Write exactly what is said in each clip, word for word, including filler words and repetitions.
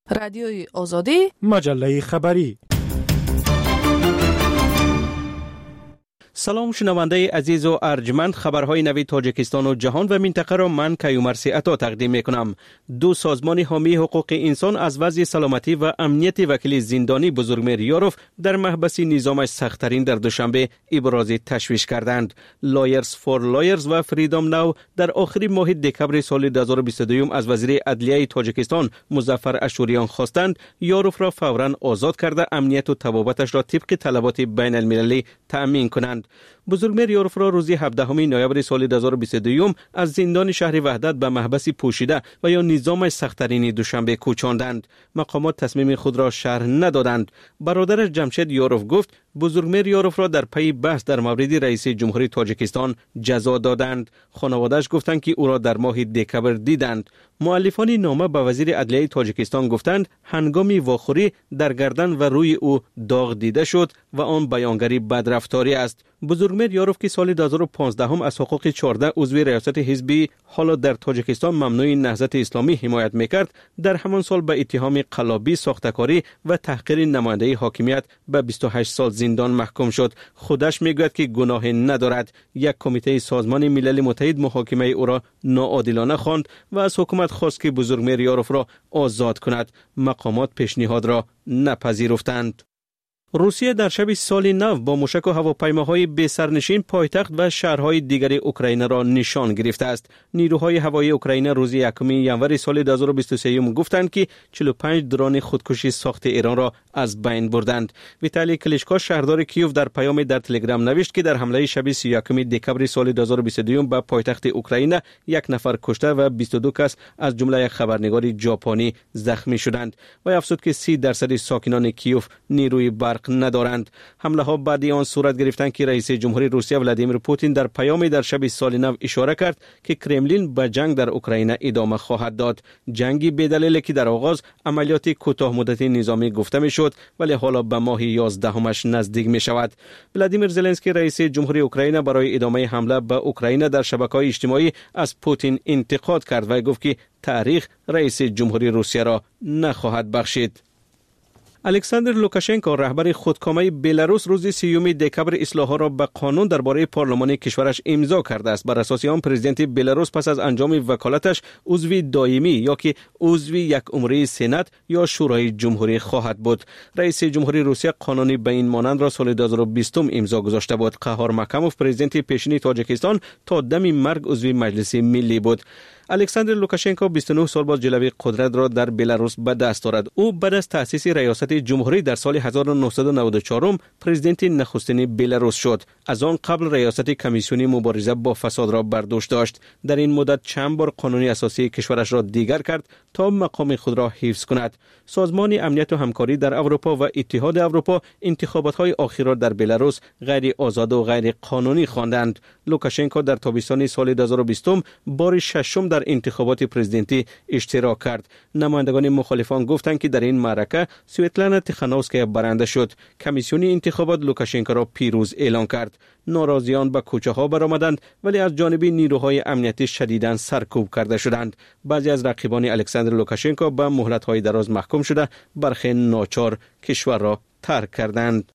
رادیوی آزادی، مجله خبری. سلام شنونده عزیز و ارجمند، خبرهای نوی تاجیکستان و جهان و منطقه را من کیومرثی عطا تقدیم میکنم. دو سازمان حامی حقوق انسان از وضع سلامتی و امنیت وکیل زندانی بزرگمیر یاروف در محبس نظامش سخت‌ترین در دوشنبه ابراز تشویش کردند. لایرز فور لایرز و فریدام ناو در آخر ماه دکبر سال دو هزار و بیست و دو از وزیر عدلیه تاجیکستان مظفر اشوریان خواستند یاروف را فوراً آزاد کرده امنیت و طبابتش را طبق طلبات بین المللی تأمین کنند. بزرگمیر یاروف را روز هفدهم نوامبر سال دو هزار و بیست و دو از زندان شهر وحدت به محبس پوشیده و یا نظامش سخت‌ترین دوشنبه کوچاندند. مقامات تصمیم خود را شرح ندادند. برادرش جمشید یاروف گفت بزرگمیر یاروف را در پی بحث در مورد رئیس جمهوری تاجیکستان جزا دادند. خانواده‌اش گفتند که او را در ماه دکبر دیدند. مؤلفان نامه به وزیر عدلیه تاجیکستان گفتند هنگام واخوری در گردن و روی او داغ دیده شد و آن بیانگری بدرفتاری است. بزرگمیر یاروف که سال دو هزار و پانزده از حقوق چهارده عضو ریاست حزبی حالا در تاجیکستان ممنوع نهضت اسلامی حمایت میکرد، در همان سال به اتهام قلابی، ساختکاری و تحقیر نماینده حاکمیت به بیست و هشت سال زندان محکوم شد. خودش میگوید که گناهی ندارد. یک کمیته سازمان ملل متحد محاکمه او را ناعادلانه خواند و از حکومت خواست که بزرگمیر یاروف را آزاد کند. مقامات پیشنهاد را نپذیرفتند. روسیه در شب سال نو با موشک و هواپیماهای بی سرنشین پایتخت و شهرهای دیگر اوکراین را نشان گرفته است. نیروهای هوایی اوکراین روز یکم ژانویه سال دو هزار و بیست و سه گفتند که چهل و پنج درون خودکشی ساخت ایران را از بین بردند. ویتالی کلیچکو شهردار کیوف در پیام در تلگرام نوشت که در حمله شب سی و یکم دکبر سال دو هزار و بیست و دو به پایتخت اوکراین یک نفر کشته و بیست و دو کس از جمله یک خبرنگار ژاپنی زخمی شدند و افزود که سی درصد ساکنان کیوف نیروی برق ندارند. حمله ها بعد آن صورت گرفتند که رئیس جمهوری روسیه ولادیمیر پوتین در پیامی در شب سال نو اشاره کرد که کرملین به جنگ در اوکراین ادامه خواهد داد. جنگی بدلیل که در آغاز عملیات کوتاه مدتی نظامی گفته میشد ولی حالا به ماه یازدهمش نزدیک می شود. ولادیمیر زلنسکی رئیس جمهوری اوکراین برای ادامه حمله به اوکراین در شبکه‌های اجتماعی از پوتین انتقاد کرد و گفت که تاریخ رئیس جمهوری روسیه را نخواهد بخشید. الکساندر لوکاشنکو رهبر خودکامه بلاروس روز سیوم دکبر اصلاحات را به قانون درباره پارلمان کشورش امضا کرده است. بر اساس آن پرزیدنت بلاروس پس از انجام وکالتش عضو دائمی یا که عضو یک عمره سنا یا شورای جمهوری خواهد بود. رئیس جمهوری روسیه قانونی به این مانند را سال دو هزار و بیست امضا گذاشته بود. قهار مکموف پرزیدنت پیشین تاجیکستان تا دم مرگ عضو مجلس ملی بود. الکساندر لوکاشنکو بیست و نه سال بعد جلوه قدرت را در بلاروس به دست دارد. او بعد از تأسیس ریاست جمهوری در سال هزار و نهصد و نود و چهار پرزیدنت نخستین بلاروس شد. از آن قبل ریاست کمیسیونی مبارزه با فساد را بر دوش داشت. در این مدت چند بار قانون اساسی کشورش را دیگر کرد تا مقام خود را حفظ کند. سازمان امنیت و همکاری در اروپا و اتحاد اروپا انتخابات‌های اخیر را در بلاروس غیر آزاد و غیر قانونی خواندند. لوکاشنکو در تابستان سال دو هزار و بیست بار ششم در انتخابات پرزیدنتی اشتراک کرد. نمایندگان مخالفان گفتند که در این معرکه سویتلانا تیخانووسکایا برنده شد. کمیسیون انتخابات لوکاشنکو را پیروز اعلام کرد. ناراضیان به کوچه ها برآمدند ولی از جانب نیروهای امنیتی شدیداً سرکوب کرده شدند. بعضی از رقیبان الکساندر لوکاشنکو به مهلت های دراز محکوم شده برخی ناچار کشور را ترک کردند.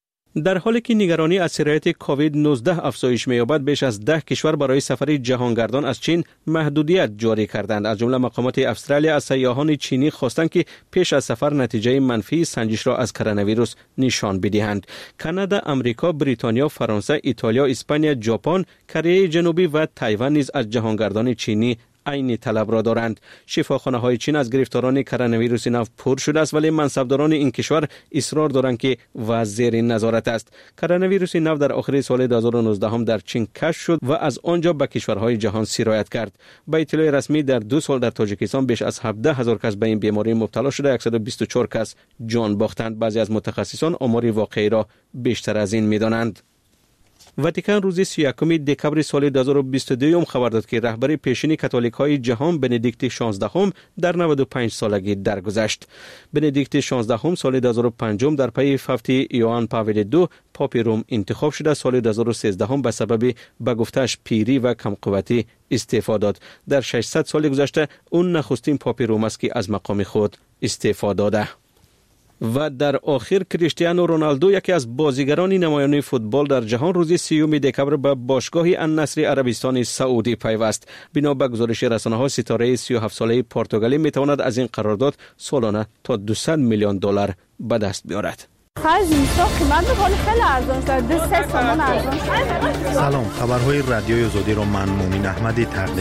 در حالی که نگرانی از سرایت کووید نوزده افزایش می‌یابد، بیش از ده کشور برای سفر جهانگردان از چین محدودیت جاری کردند. از جمله مقامات استرالیا از سیاحان چینی خواستند که پیش از سفر نتیجه منفی سنجش را از کرونا ویروس نشان بدهند. کانادا، آمریکا، بریتانیا، فرانسه، ایتالیا، اسپانیا، ژاپن، کره جنوبی و تایوان نیز از جهانگردان چینی عین طلب را دارند. شفاخانه های چین از گرفتاران کرونا ویروس نو پر شده است ولی منصبداران این کشور اصرار دارند که وضع زیر نظارت است. کرونا ویروس نو در آخر سال دو هزار و نوزده هم در چین کشف شد و از آنجا به کشورهای جهان سرایت کرد. با اطلاع رسمی در دو سال در تاجیکستان بیش از هفده هزار کس به این بیماری مبتلا شده، صد و بیست و چهار کس جان باختند. بعضی از متخصصان آمار واقعی را بیشتر از این می‌دانند. واتیکان روز سی و یکم دکبر سال دو هزار و بیست و دو خبر داد که رهبر پیشین کاتولیک های جهان بندیکت شانزدهم در نود و پنج سالگی درگذشت. بندیکت شانزدهم سال دو هزار و پنج در پی فوت یوحنا پاول دو پاپ روم انتخاب شده. سال دو هزار و سیزده به سبب به گفته‌اش پیری و کم قوتی استعفا داد. در ششصد سال گذشته اون نخستین پاپ روم است که از مقام خود استعفا داده. و در آخر کریستیانو رونالدو یکی از بازیگران نمایان فوتبال در جهان روز سیوم دکبر به باشگاه النصر عربستان سعودی پیوست. بنا به گزارش رسانه‌ها ستاره سی و هفت ساله پرتغالی میتواند از این قرارداد سالانه تا دویست میلیون دلار به دست بیارد. خرج اینستا قیمت می‌کنه خیلی ارزان شد. دو سه تومان ارزان شد. سلام، خبرهای رادیوی آزادی رو من مومین احمدی تقدیم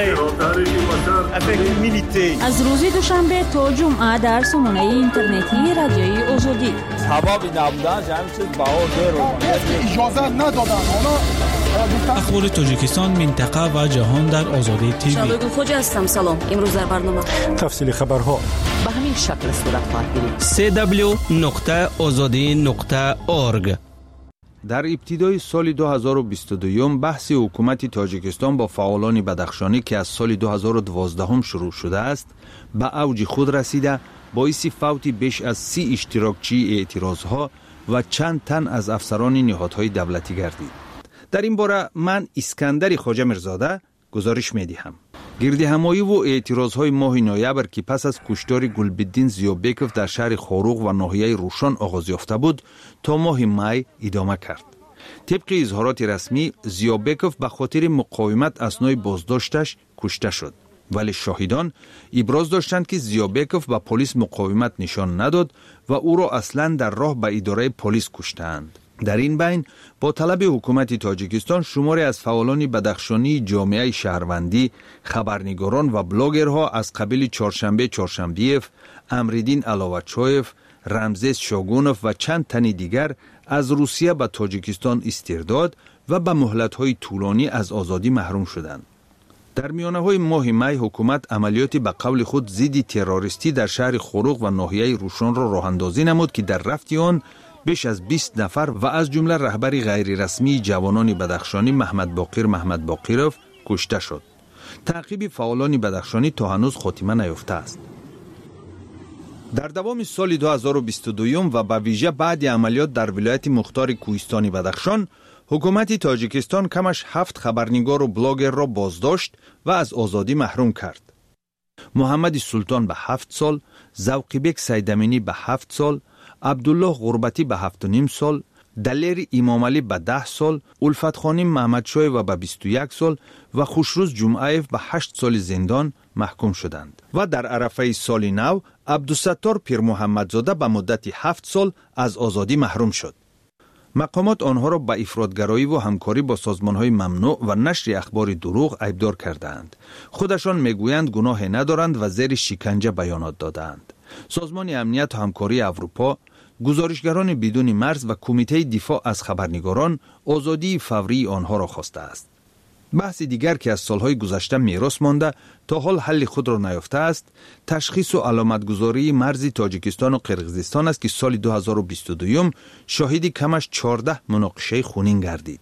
می‌کنم. از روز دوشنبه تا جمعه در سامانه اینترنتی رادیوی آزادی. هوا نبودن همه چیز بهار رو اجازه ندادن. اخبار تاجیکستان، منطقه و جهان در آزادی تیوی. شبگون خوج هستم. سلام. امروز در برنامه تفصیل خبرها به همین شکل صورت خواهد گرفت. سی دبلیو نقطه آزادی نقطه اورگ. در ابتدای سال دو هزار و بیست و دو بحث حکومت تاجیکستان با فعالان بدخشانی که از سال دو هزار و دوازده شروع شده است به اوج خود رسیده، باعث فوت بیش از سی اشتراکچی اعتراضها و چند تن از افسران نهادهای دولتی گردید. در این باره من اسکندر خواجه میرزاده گزارش میدهم. گرد همایی و اعتراضهای ماه نوامبر که پس از کشتار گلبدین زیابکوف در شهر خاروق و ناحیه روشان آغاز یافته بود تا ماه می ادامه کرد. طبق اظهارات رسمی، زیابکوف به خاطر مقاومت اثنای بازداشتش کشته شد، ولی شاهدان ابراز داشتند که زیابکوف به پلیس مقاومت نشان نداد و او را اصلا در راه به اداره پلیس کشتند. در این بین با طلب حکومت تاجیکستان شماری از فعالان بدخشانی جامعه شهروندی، خبرنگاران و بلاگرها از قبیل چهارشنبه چهارشنبیف، امریدین علاوچایف، رمزیس شاگونوف و چند تن دیگر از روسیه به تاجیکستان استرداد و به مهلت‌های طولانی از آزادی محروم شدند. در میانه‌های ماه می حکومت عملیاتی به قول خود ضد تروریستی در شهر خاروق و ناحیه روشان را راه اندازی نمود که در رفت آن بیش از بیست نفر و از جمله رهبر غیر رسمی جوانان بدخشانی محمد باقر محمد باقرов کشته شد. تعقیب فعالان بدخشانی تا هنوز خاتمه نیافته است. در دوام سال دو هزار و بیست و دو و به ویژه بعد عملیات در ولایت مختار کوهستانی بدخشان، حکومت تاجیکستان کمش هفت خبرنگار و بلاگر را بازداشت و از آزادی محروم کرد. محمد سلطان به هفت سال، ذوقیبک سیدامینی به هفت سال، عبدالله غربتی به هفت و نیم سال، دلیر امامعلی به ده سال، الفت خانی محمدشاه و به بیست و یک سال و خوشروز جمعیف به هشت سال زندان محکوم شدند. و در عرفه سال نو عبدالستار پیر محمدزاده به مدت هفت سال از آزادی محروم شد. مقامات آنها را به افراطگرایی و همکاری با سازمانهای ممنوع و نشر اخبار دروغ ایبدار کردند. خودشان میگویند گناه ندارند و زیر شکنجه بیانات دادند. سازمان امنیت و همکاری اروپا، گزارشگران بدون مرز و کمیته دفاع از خبرنگاران آزادی فوری آنها را خواسته است. بحث دیگر که از سالهای گذشته میراث مانده تا حال حل خود را نیافته است، تشخیص و علامتگذاری مرز تاجیکستان و قرقیزستان است که سال دو هزار و بیست و دو شاهدی کمش چهارده مناقشه خونین گردید.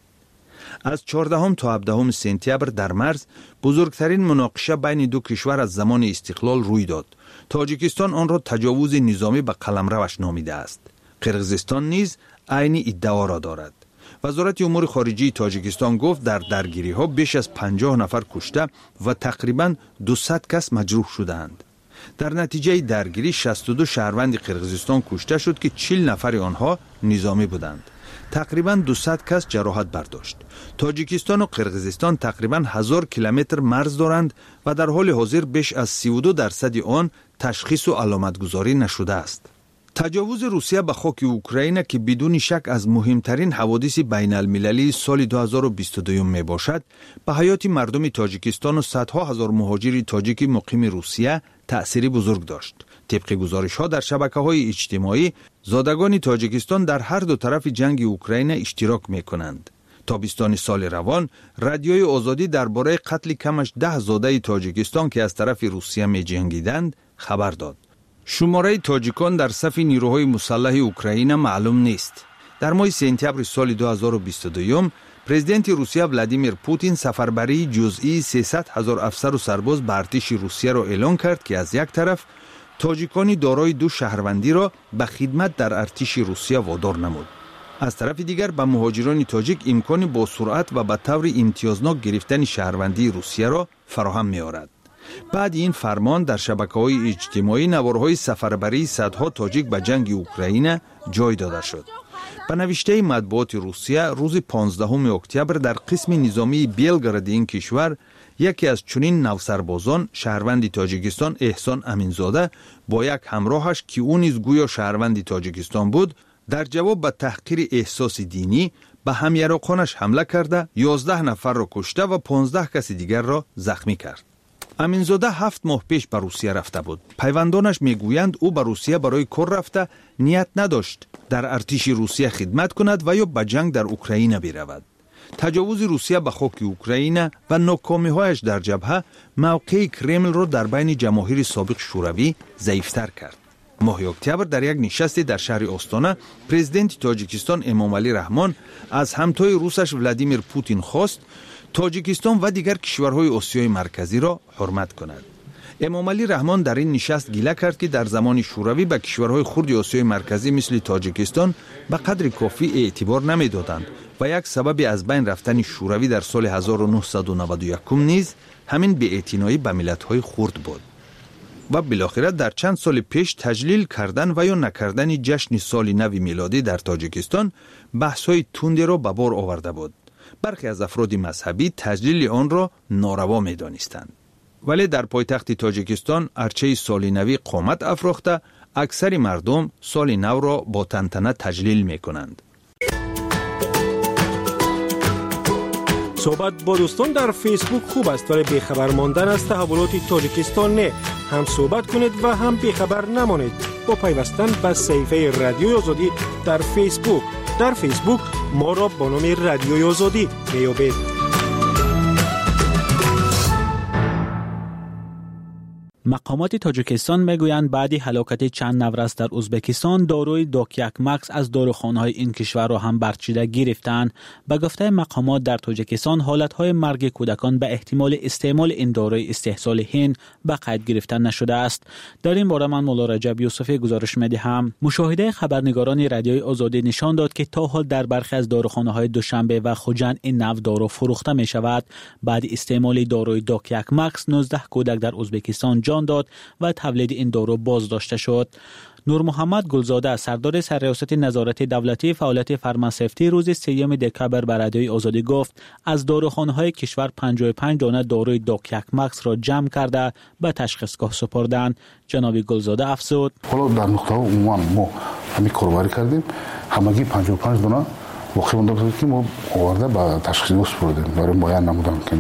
از چهاردهم تا هفدهم سپتامبر در مرز بزرگترین مناقشه بین دو کشور از زمان استقلال روی داد. تاجیکستان آن را تجاوز نظامی به قلمروش نامیده است. قرقیزستان نیز عین ادعا را دارد. وزارت امور خارجه تاجیکستان گفت در درگیری ها بیش از پنجاه نفر کشته و تقریباً دویست کس مجروح شدند. در نتیجه درگیری شصت و دو شهروند قرقیزستان کشته شد که چهل نفر آنها نظامی بودند. تقریباً دویست کس جراحت برداشت. تاجیکستان و قرقیزستان تقریباً هزار کیلومتر مرز دارند و در حال حاضر بیش از سی و دو درصد آن تشخیص و علامتگذاری نشده است. تجاوز روسیه به خاک اوکراین که بدون شک از مهمترین حوادث بین المللی سال دو هزار و بیست و دو می باشد، به حیات مردم تاجیکستان و صدها هزار مهاجر تاجیک مقیم روسیه تأثیری بزرگ داشت. طبق گزارش ها در شبکه های اجتماعی، زادگان تاجیکستان در هر دو طرف جنگ اوکراین اشتراک می کنند. تابستان سال روان، رادیوی آزادی درباره قتل کمش ده زاده تاجیکستان که از طرف روسیه می جنگیدند خبر داد. شماره تاجیکان در صف نیروهای مسلح اوکراین معلوم نیست. در ماه سپتامبر سال دو هزار و بیست و دو، پرزیدنت روسیه ولادیمیر پوتین سفربری جزئی سیصد هزار افسر و سرباز به ارتش روسیه را اعلام کرد که از یک طرف تاجیکانی دارای دو شهروندی را به خدمت در ارتش روسیه وادار نمود. از طرف دیگر به مهاجران تاجیک امکانی با سرعت و به طور امتیازناک گرفتن شهروندی روسیه را فراهم می آورد. بعد این فرمان در شبکه‌های اجتماعی نوارهای سفربری صدها تاجیک به جنگ اوکراین جای داده شد. به نوشته مطبوعات روسیه روز پانزدهم اکتبر در قسم نظامی بیلگراد این کشور یکی از چنین نوسربازان شهروند تاجیکستان احسان امینزاده با یک همراهش که او نیز گویا شهروند تاجیکستان بود در جواب به تحقیر احساس دینی به همیراقانش حمله کرده یازده نفر را کشته و پانزده کس دیگر را زخمی کرد. امینزاده هفت ماه پیش به روسیه رفته بود. پیوندانش میگویند او به روسیه برای کار رفته نیت نداشت در ارتش روسیه خدمت کند و یا به جنگ در اوکراین برود. تجاوز روسیه به خاک اوکراین و ناکامی‌هایش در جبهه موقع کرمل را در بین جماهیر سابق شوروی ضعیف‌تر کرد. ماه اکتبر در یک نشستی در شهر آستانه پرزیدنت تاجیکستان امامعلی رحمان از همتای روسش ولادیمیر پوتین خواست تاجیکستان و دیگر کشورهای آسیای مرکزی را حرمت کند. امامعلی رحمان در این نشست گله کرد که در زمان شوروی به کشورهای خرد آسیای مرکزی مثل تاجیکستان به قدر کافی اعتبار نمی‌دادند و یک سبب از بین رفتن شوروی در سال هزار و نهصد و نود و یک نیز همین بی‌اعتنایی به ملت‌های خرد بود. و بالاخره در چند سال پیش تجلیل کردن و یا نکردن جشن سال نو میلادی در تاجیکستان بحث‌های تندی را به بار آورده بود. برخی از افراد مذهبی تجلیل آن را ناروا می‌دانستند. ولی در پایتخت تاجیکستان ارچه سال نوی قامت افراخته اکثر مردم سال نو را با تنتنه تجلیل می‌کنند. صحبت با دوستان در فیسبوک خوب است ولی بیخبر ماندن از تحولات تاجیکستان نه. هم صحبت کنید و هم بیخبر نمانید با پیوستن به صفحه رادیوی آزادی در فیسبوک. در فیسبوک ما را با نام رادیوی آزادی میابید. مقامات تاجیکستان میگویند بعد هلاکت چند نورس در ازبکستان داروی دوکیک مکس از داروخانه‌های این کشور را هم برچیده گرفتند. به گفته مقامات در تاجیکستان حالت‌های مرگ کودکان به احتمال استعمال این داروی استحصال هند به قید گرفته نشده است. در این باره من مولا رجب یوسفی گزارش می‌دهم. مشاهده خبرنگاران رادیوی آزادی نشان داد که تا حال در برخی از داروخانه‌های دوشنبه و خوجند این نوع دارو فروخته می‌شود. بعد استعمال داروی دوکیک مکس نوزده کودک در ازبکستان جان داد و تولید این دارو بازداشته شد. نور محمد گلزاده سردار سرریاست نظارت دولتی فعالیت فارماسیفتی روز سوم دکبر بر رادیوی آزادی گفت از داروخانه‌های کشور پنجاه و پنج دانه داروی دوکیک مکس را جمع کرده به تشخیصگاه سپردند. جناب گلزاده افزود: حالا در نقطه عموما ما همین کاربری کردیم، همگی پنجاه و پنج دانه واقعا مونده بود که ما آورده به تشخیصگاه سپردیم برای معاین نمودن کنیم.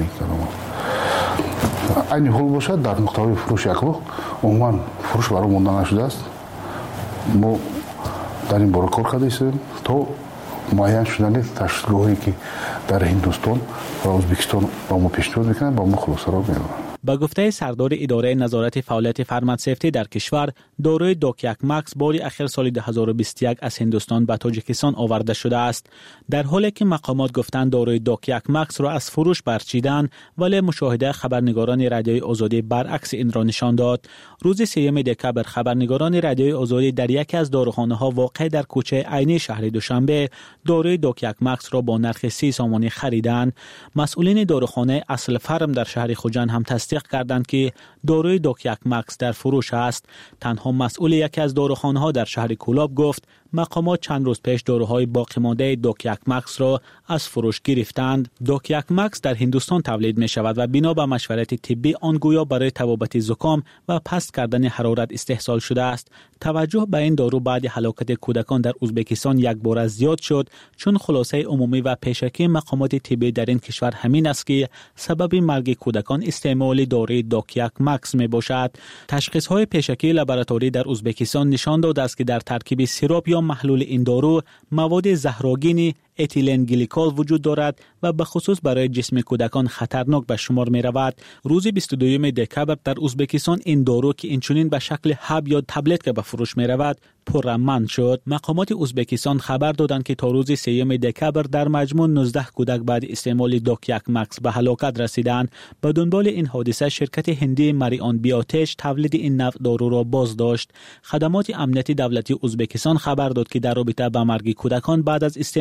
این حال باشد در نقطه فروش یکلو عموما فروش برای مونده نشده است. ما در این باره کار کرده ایستیم تا معین شدن تشخیصگاهی که در هندوستان و ازبکستان با ما پیشنهاد میکنن با ما خلاصه را میدن. با گفته سردار اداره نظارت فعالیت فارماسیفتی در کشور، داروی دوکیک مکس باری اخیر سال دو هزار و بیست و یک از هندوستان به تاجیکستان آورده شده است. در حالی که مقامات گفتند داروی دوکیک مکس را از فروش برچیدن، ولی مشاهده خبرنگاران رادیوی آزادی برعکس این را نشان داد. روز سوم دکبر خبرنگاران رادیوی آزادی در یکی از داروخانه‌ها واقع در کوچه عینی شهر دوشنبه داروی دوکیک مکس را با نرخ سی سامانی خریدند. مسئولین داروخانه اصل فرم در شهر خوجند هم تصدیق کردند که داروی دوکیک مکس در فروش است. تنها مسئول یکی از داروخانه‌ها در شهر کولاب گفت مقامات چند روز پیش داروهای باقی مانده دوکیک مکس را از فروش گرفتند. دوکیک مکس در هندوستان تولید می شود و بنا به مشورت طبی آن گویا برای تبابت زکام و پست کردن حرارت استحصال شده است. توجه به این دارو بعد هلاکت کودکان در ازبکستان یک بار زیاد شد، چون خلاصه عمومی و پیشکی مقامات طبی در این کشور همین است که سبب مرگ کودکان استعمال داروی دوکیک مکس می باشد. تشخیص های پیشکی لابراتوری در ازبکستان نشان داده است که در ترکیب سیروپ یا محلول این دارو مواد زهرآگین اتیلن گلیکول وجود دارد و به خصوص برای جسم کودکان خطرناک به شمار می رود. روز بیست و دوم دکبر در ازبکستان این دارو که اینچنین به شکل حب یا تبلت که به فروش می رود پرامن شد. مقامات ازبکستان خبر دادند که تا روز سوم دکبر در مجموع نوزده کودک بعد استعمال دوکیک مکس به هلاکت رسیدند. به دنبال این حادثه شرکت هندی مریان بیاتش تولید این نوع دارو را بازداشت. خدمات امنیتی دولتی ازبکستان خبر داد که در رابطه با مرگ کودکان بعد از استعمال دارو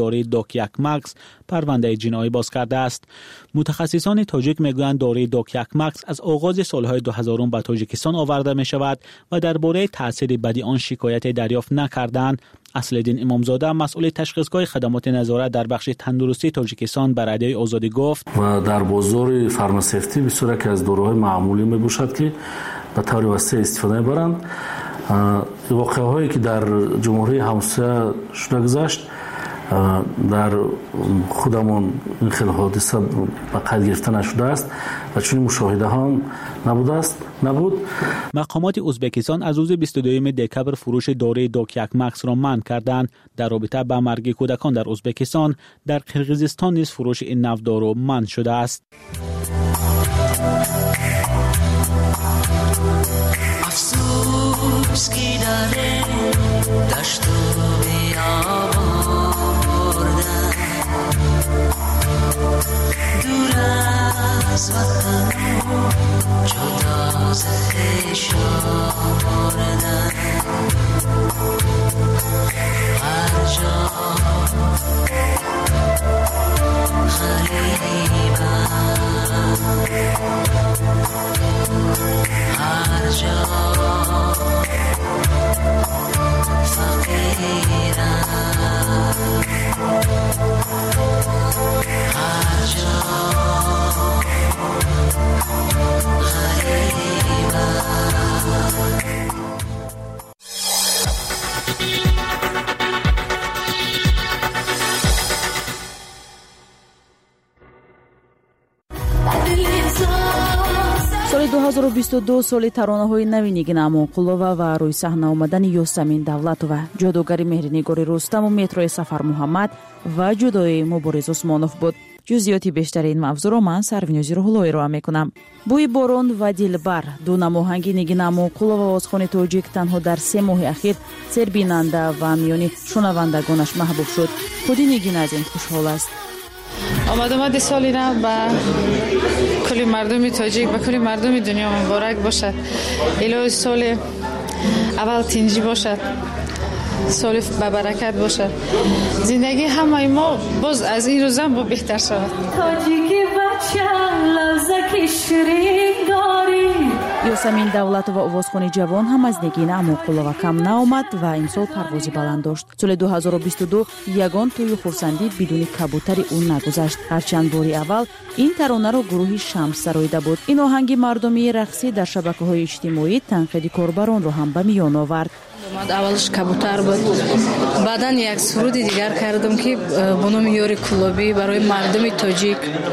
دارای دوکیک مکس پرونده جنایی باز کرده است. متخصصان تاجیک میگویند دارای دوکیک مکس از آغاز سالهای دو هزار به تاجیکستان آورده می شود و درباره تاثیر بدی آن شکایت دریافت نکردند. اصلالدین امامزاده مسئول تشخیصگاه خدمات نظارت در بخش تندرستی تاجیکستان بر رادیوی آزادی گفت و در بازار فارماسیوتی بسیار که از داروهای معمولی می باشد که به طور وسیع استفاده می‌برند. واقعه هایی که در جمهوری همسایه شده گذشت در خودمون این خیلی حادثه به قید گرفته نشده است و چون مشاهده هم نبوده است نبود. مقامات ازبکستان از روز بیست و دوم دکبر فروش دارای دوکیک مکس را منع کردند. در رابطه با مرگ کودکان در ازبکستان در قرقیزستان نیز فروش این نوع دارو منع شده است. افسوس کی داره دشت و بیابان بردن دور از وطن جدا ز خویشان بردن هر جا غریبم هر جا فقیرم هر جا غریبم. соли ду ҳазору бисту ду соли таронаҳои нави нигин амонқулова ва рӯи саҳна омадани ёсамин давлатова, ҷодугари меҳринигори рустаму метрои сафар муҳаммад ва ҷудоии мубориз усмонов буд. ҷузъиёти бештари ин мавзӯъро ман Сарвинёзи Рӯҳуллоӣ ироа мекунам. бӯи борон ва дилбар ду намоҳанги нигин амонқулова овозхони тоҷик танҳо дар се моҳи ахир сербинанда ва миёни шунавандагонаш маҳбуб шуд. худи нигин аз ин хушҳол аст. آمد آمد سالی نو با کلی مردم تاجیک و کلی مردم دنیا مبارک باشد. الهی سال اول تنجی باشد، سال با برکت باشد، زندگی همه ما باز از این روزم با بهتر شود. تاجیکی بچه لوزکی شیرین داری. ёсамин давлатова овозхони ҷавон ҳам аз нигина амонқулова кам наомад ва имсол парвози баланд дошт. соли ду ҳазору бисту ду ягон тӯйи хурсандӣ бидуни кабутари ӯ нагузашт. ҳарчанд бори аввал ин таронаро гурӯҳи Шамс сароида буд. ин оҳанги мардумии рақсӣ дар шабакаҳои иҷтимоӣ танқиди корбаронро ҳам ба миён овард. اولش کبوتر بود، بعدن یک سرود دیگر کردم که به نام یاری کلابی برای مردم تاجیک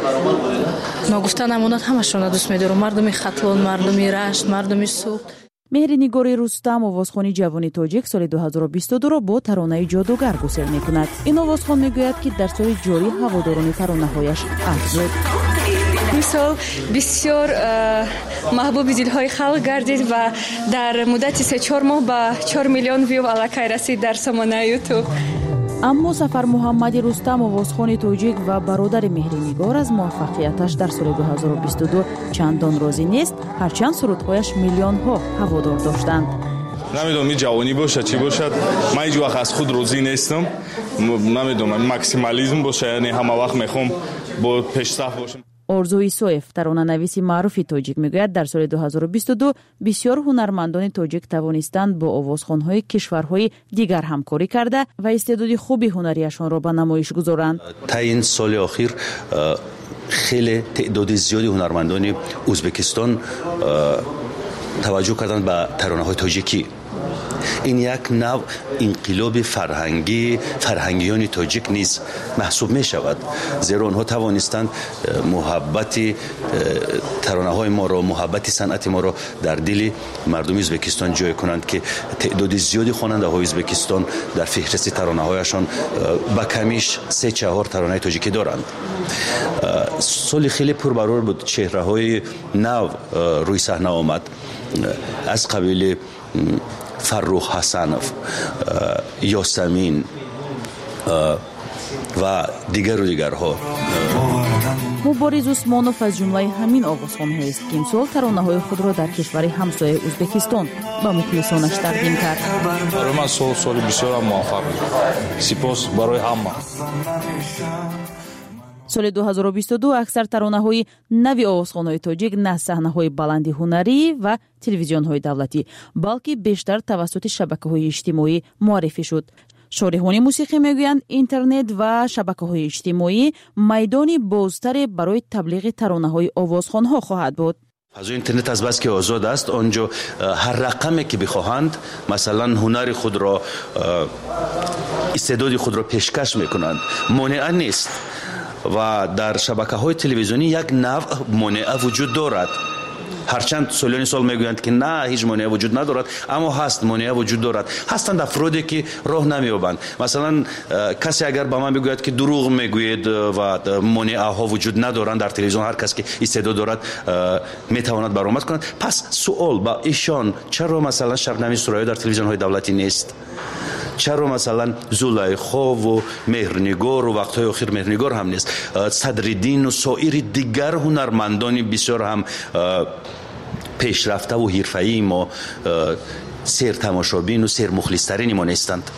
نگفته نماند. همشون دوست می‌دارم، مردم خطلان، مردم رشت، مردم سوخت. меҳринигори рустам овозхони ҷавони тоҷик соли ду ҳазору бисту ду ро бо таронаи ҷодугар гусел мекунад. ин овозхон мегӯяд ки дар соли ҷорӣ ҳаводорони таронаҳояш афзуд. мисол бисёр маҳбуби дилҳои халқ гардид ва дар муддати се чор моҳ ба чор миллион вив аллакай расид дар сомонаи ютуб. аммо сафар муҳаммади рустам овозхони тоҷик ва бародари меҳринигор аз муваффақияташ дар соли ду ҳазору бисту ду чандон розӣ нест, ҳарчанд сурудҳояш миллионҳо ҳаводор доштанд. намедонам ин ҷавонӣ бошад чӣ бошад, ман ҳеҷ вақт аз худ розӣ нестам. намедонам максимализм бошад, яъне ҳама вақт мехоҳам бо пешсаф бошам. орзу исоев таронанависи маъруфи тоҷик мегӯяд дар соли ду ҳазору бисту ду бисёр ҳунармандони тоҷик тавонистанд бо овозхонҳои кишварҳои дигар ҳамкорӣ карда ва истеъдоди хуби ҳунарияшонро ба намоиш гузоранд. та ин соли охир хеле теъдоди зиёди ҳунармандони ӯзбекистон таваҷҷӯҳ карданд ба таронаҳои тоҷикӣ. ин як нав инқилоби фарҳангӣ фарҳангиёни тоҷик низ маҳсуб мешавад, зеро онҳо тавонистанд муҳаббати таронаҳои моро, муҳаббати санъати моро дар дили мардуми ӯзбекистон ҷой кунанд ки теъдоди зиёди хонандаҳои ӯзбекистон дар фиҳристи таронаҳояшон ба камиш се чаҳор таронаи тоҷикӣ доранд. соли хеле пурбарор буд, чеҳраҳои нав рӯи саҳна омад аз қабили фаррух ҳасанов, ёсамин ва дигару дигарҳо. مبارز عثمانوف از جمله همین آوازخوان‌ها است که امسال ترانه‌های خود را در کشور همسایه ازبکستان به مخلصانش تقدیم کرد. برای من سال سال بسیار موفق بود. سپاس برای همه. سال دو هزار و بیست و دو اکثر ترانه‌های نوی آوازخوان‌های تاجیک نه صحنه‌های بلندی هنری و تلویزیون‌های دولتی بلکه بیشتر توسط شبکه‌های اجتماعی معرفی شد. شارحان موسیقی میگویند اینترنت و شبکه‌های اجتماعی میدانی بازتر برای تبلیغ ترانه‌های آوازخوان‌ها خواهد بود. از اینترنت از بس که آزاد است، آنجا هر رقمی که بخواهند مثلا هنر خود را، استعداد خود را پیشکش میکنند، مانع نیست. و در شبکه‌های تلویزیونی یک نوع مانع وجود دارد. هرچند سالیان سال میگویند که نه هیچ مانع وجود ندارد، اما هست، مانع وجود دارد. هستند افرادی که راه نمی‌یابند. مثلا کسی اگر به من بگوید که دروغ میگوید و مانع ها وجود ندارند در تلویزیون، هر کس که استعداد دارد میتواند برآمد کند. پس سوال با ایشان چرا مثلا شبنم سرایی در تلویزیون های دولتی نیست؟ چرا مثلا زلیخا و مهرنگار و وقتهای آخر مهرنگار هم نیست؟ صدرالدین و سایر دیگر هنرمندان بسیار هم پیشرفته و حرفه‌ای ما سیر تماشابین و سیر مخلص‌ترین ما نیستند.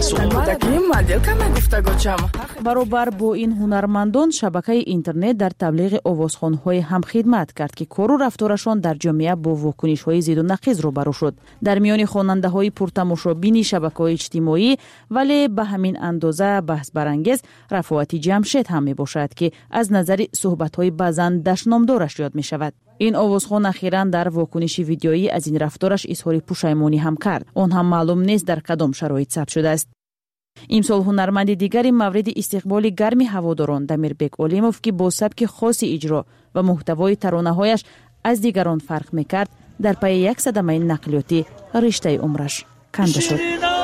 برابر با این هنرمندان شبکه اینترنت در تبلیغ آوازخوان‌های هم خدمت کرد که کار و رفتارشان در جامعه با واکنش‌های زید و نقیض روبرو شد. در میان خواننده‌های پرتماشابین شبکه‌های اجتماعی ولی به همین اندازه بحث برانگیز رفاعت جمشید هم میباشد که از نظر صحبت‌های بعضن دشنامدارش یاد می‌شود. این آوازخوان اخیراً در واکنش ویدیویی از این رفتارش اظهار پشیمانی هم کرد. آن هم معلوم نیست در کدام شرایط ثبت شده است. امسال هنرمند دیگری مورد استقبال گرم هواداران دمیربک علیموف که با سبک خاص اجرا و محتوای ترانه‌هایش از دیگران فرق می‌کرد، در پی یک صدمه نقلیاتی رشته عمرش کنده شد.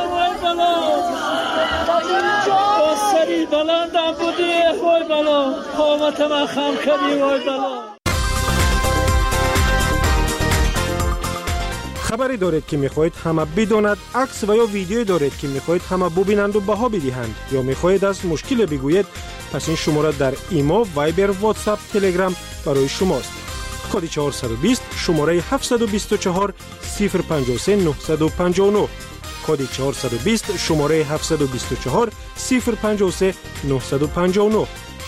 خبری دارید که میخواهید همه بداند، عکس و یا ویدیویی دارید که میخواهید همه ببینند و بها بدهند، یا میخواهید از مشکل بگویید، پس این شماره در ایما، وایبر، واتساپ، تلگرام برای شماست. کد چهارصد و بیست شماره هفتصد و بیست و چهار صفر پنجاه و سه نهصد و پنجاه و نه. کد چهارصد و بیست شماره هفتصد و بیست و چهار صفر پنجاه و سه نهصد و پنجاه و نه.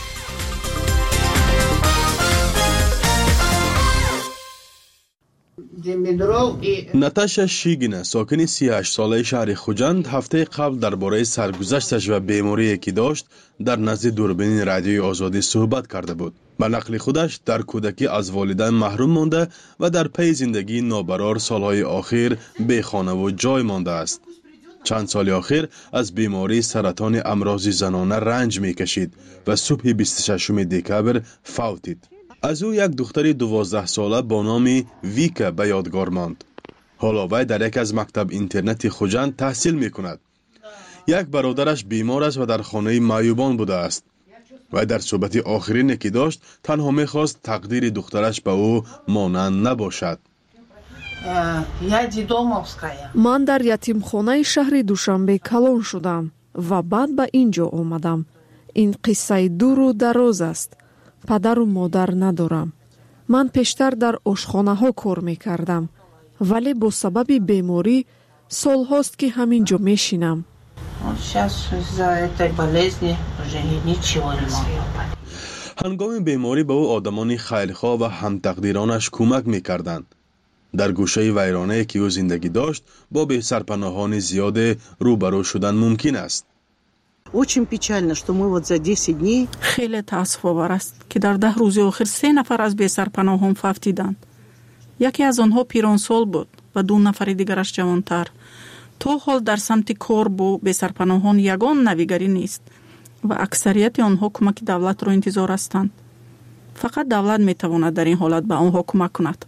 ناتاشا شیگینا ساکن سی و هشت ساله شهر خوجند هفته قبل درباره سرگذشتش و بیماری که داشت در نزد دوربین رادیوی آزادی صحبت کرده بود. به نقل خودش در کودکی از والدین محروم مانده و در پی زندگی نابرار سالهای آخر بی خانه و جای مانده است. چند سال آخر از بیماری سرطان امراض زنانه رنج می کشید و صبح بیست و ششم دکبر فوتید. از او یک دختر دوازده ساله با نام ویکا به یادگار ماند. حالا وی در یک از مکتب اینترنتی خوجند تحصیل می کند. یک برادرش بیمار است و در خانه معیوبان بوده است. و در صحبت آخرین که داشت تنها می خواست تقدیر دخترش به او مانند نباشد. من در یتیمخانه شهر دوشنبه کلان شدم و بعد به اینجا آمدم. این قصه دور و دراز است. پدر و مادر ندارم. من پیشتر در آشخانه ها کار می کردم، ولی با سبب بیماری سال هاست که همینجا می شینم. هنگام بیماری به او آدمان خیرخواه و همتقدیرانش کمک می کردند. در گوشه ویرانه که او زندگی داشت با به سرپناهان زیاد روبرو شدن ممکن است. خیلی تأسف آور است که در ده روز آخر سه نفر از بی سرپناهان فوتیدند. یکی از آنها پیرانسال بود و دو نفر دیگرش جوانتر. تا حال در سمت کار با بی سرپناهان یگان نویگری نیست و اکثریت آنها کمک دولت را انتظار هستند. فقط دولت می تواند در این حالت به آنها کمک کند.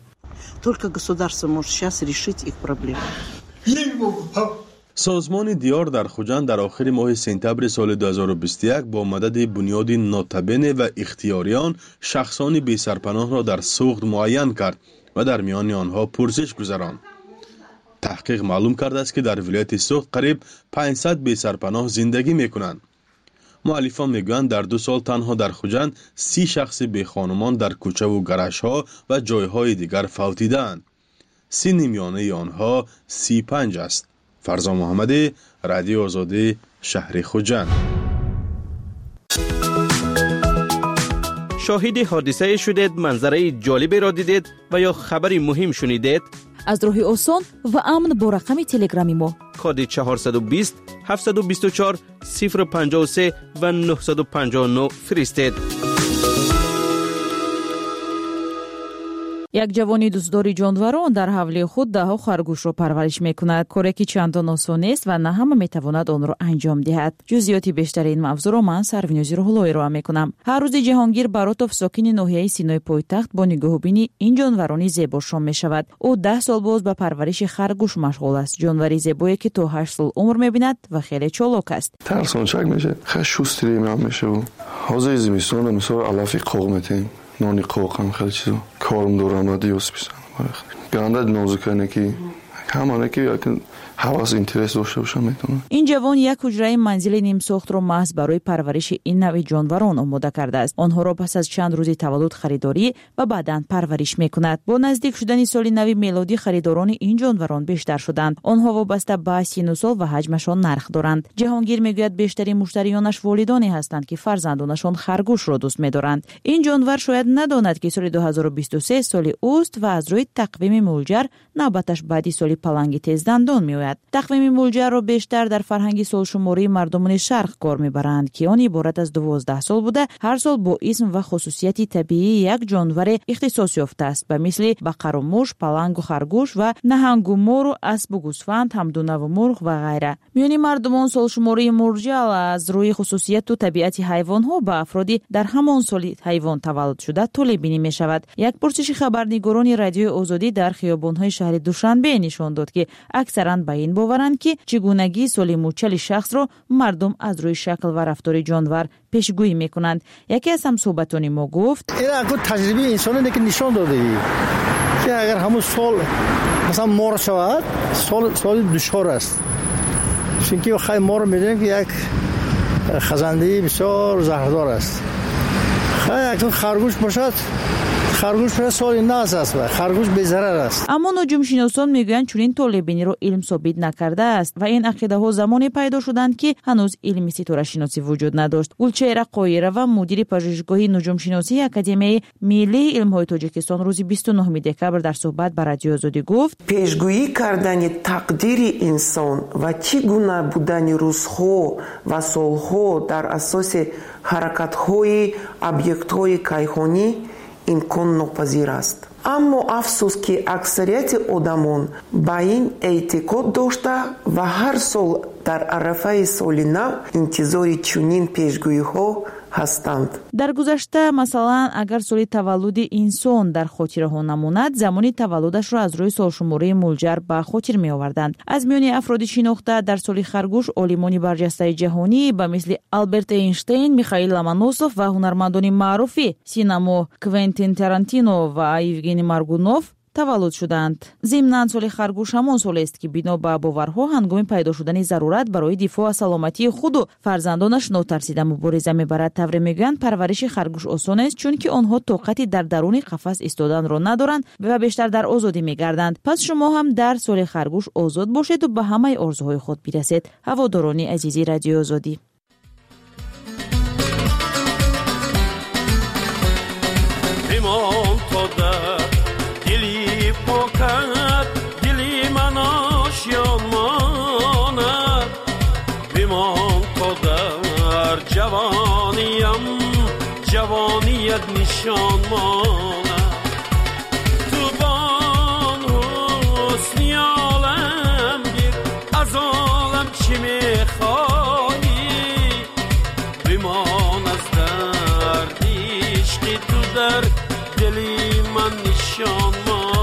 سازمان دیار در خوجند در آخر ماه سپتامبر سال دو هزار و بیست و یک با مدد بنیاد ناتبین و اختیاریان شخصان بی سرپناه را در سوخت معین کرد و در میان آنها پرسش گذراند. تحقیق معلوم کرده است که در ولایت سوخت قریب پانصد بی سرپناه زندگی می کنند. مؤلفان میگویند در دو سال تنها در خوجند سی شخص بی خانمان در کوچه و گرش ها و جایهای دیگر فوتیدند. سن میانه آنها سی و پنج است. فرزا محمدی، رادیو آزادی، شهر خوجند. شاهد حادثه شدید، منظره جالبی را دیدید و یا خبری مهم شنیدید؟ از راهی آسان و امن با رقم تلگرامی ما کد چهارصد و بیست هفتصد و بیست و چهار صفر پنجاه و سه و نهصد و پنجاه و نه فرستید. یک جوانی دوستداری جانوران در حوله خود ده ها خرگوش را پرورش میکند. کاری که چندان آسان است و نه همه میتواند آن را انجام دهد. جزئیات بیشتر این موضوع را من سروینوزی روح‌الله ارائه میکنم. هر روز جهانگیر براتوف ساکن ناحیه سینای پایتخت با نگاهبینی این جانوران زیبا شام میشود. او ده سال باز به پرورش خرگوش مشغول است. جانوری زیبایی که تا هشت سال عمر میبیند و خیلی چالاک است. ترسانچک میشه. خیلی شوستری میشه و حاضر زمستون مثلا علافی قوق میتیم. نانی قوق هم خیلی چیزا کارم دورم را دیوست بیسن گرانده نازکانه که همانه که حواس اینترس داشته باشم میتونم. این جوان یک حجره منزل نیم ساخت را محض برای پرورش این نوع جانوران آماده کرده است. آنها را پس از چند روز تولد خریداری و بعداً پرورش میکند. با نزدیک شدن سال نو میلادی خریداران این جانوران بیشتر شدند. آنها وابسته به سن و سال و حجمشان نرخ دارند. جهانگیر میگوید بیشترین مشتریانش والدانی هستند که فرزندانشان خرگوش را دوست می‌دارند. این جانور شاید نداند که سال دو هزار و بیست و سه سال اوست و از روی تقویم مولجر نوبتش بعدی سال پلنگ تیز دندان میآید. تقویم مولجر را بیشتر در فرهنگ سالشماری مردمان شرق کار میبرند که آن عبارت از دوازده سال بوده. هر سال با اسم و خصوصیت طبیعی یک جانور اختصاص یافته است به مثل بقر و موش، پلنگ و خرگوش و نهنگ و مور و اسب و گوسفند، همدونه و مرغ و غیره. میان مردمان سالشماری مرجع از روی خصوصیت و طبیعت حیوان ها به افرادی در همان سال حیوان تولد شده طول بینی می شود. یک پرسش خبرنگاران رادیو آزادی در خیابان‌های شهر دوشنبه نشان داد که اکثرا به این باورند که چگونگی سال موچل شخص را مردم از روی شکل و رفتار جانور پیشگویی میکنند. یکی از همصحبتان ما گفت این اگه تجربه انسانی که نشان داده که اگر همون سال مثلا مار شود سال سال دشوار است، چون که خیلی مار میدونیم که یک خزنده بسیار زهردار است. خیلی اگه خرگوش باشد خرگوش پر سال ناز است و خرگوش بی‌ضرر است. اما نجوم شناسان میگویند چنین طالبینی را علم ثابت نکرده است و این عقیده ها زمانی پیدا شدند که هنوز علمی ستاره شناسی وجود نداشت. گلچهره قایره و مدیر پژوهشگاه نجوم شناسی اکادمی ملی علم های تاجیکستان روز بیست و نه دکبر در صحبت با رادیو آزادی گفت پیشگویی کردن تقدیر انسان و چگونه بودن روزها و سالها در اساس حرکت های ابیکت های کیهانی امکان ناپذیر است. اما افسوس که اکثریت آدمان با این اعتقاد داشته و هر سال در عرفه سال نو انتظار چنین پیشگویی‌ها هستند. در گذشته مثلا اگر سال تولد انسان در خاطره ها نماند، زمانی تولدش را از روی سالشماری مولجر به خاطر می آوردند. از میان افراد شناخته در سال خرگوش عالمان برجسته جهانی به مثل آلبرت اینشتین، میخائیل لومونوسوف و هنرمندان معروفی سینما کوئنتین تارانتینو و یوگنی مارگونوف تولد شدند. ضمناً سال خرگوش همان سال است که بنا به باورها هنگام پیدا شدن ضرورت برای دفاع از سلامتی خود و فرزندانش ناترسیده مبارزه میبرد. طوری میگویند پرورش خرگوش آسان است چون که آنها طاقتی در درون قفس ایستادن را ندارند و بیشتر در آزادی میگردند. پس شما هم در سال خرگوش آزاد باشید و به همه آرزوهای خود برسید. هواداران عزیزی رادیو آزادی. پاکت دلی من آشیان ماند بمان تا در جوانیم جوانیت نشان ماند تو بان حسنی عالم گیر از عالم چی میخواهی بمان از درد عشقی تو در دلی من نشان ماند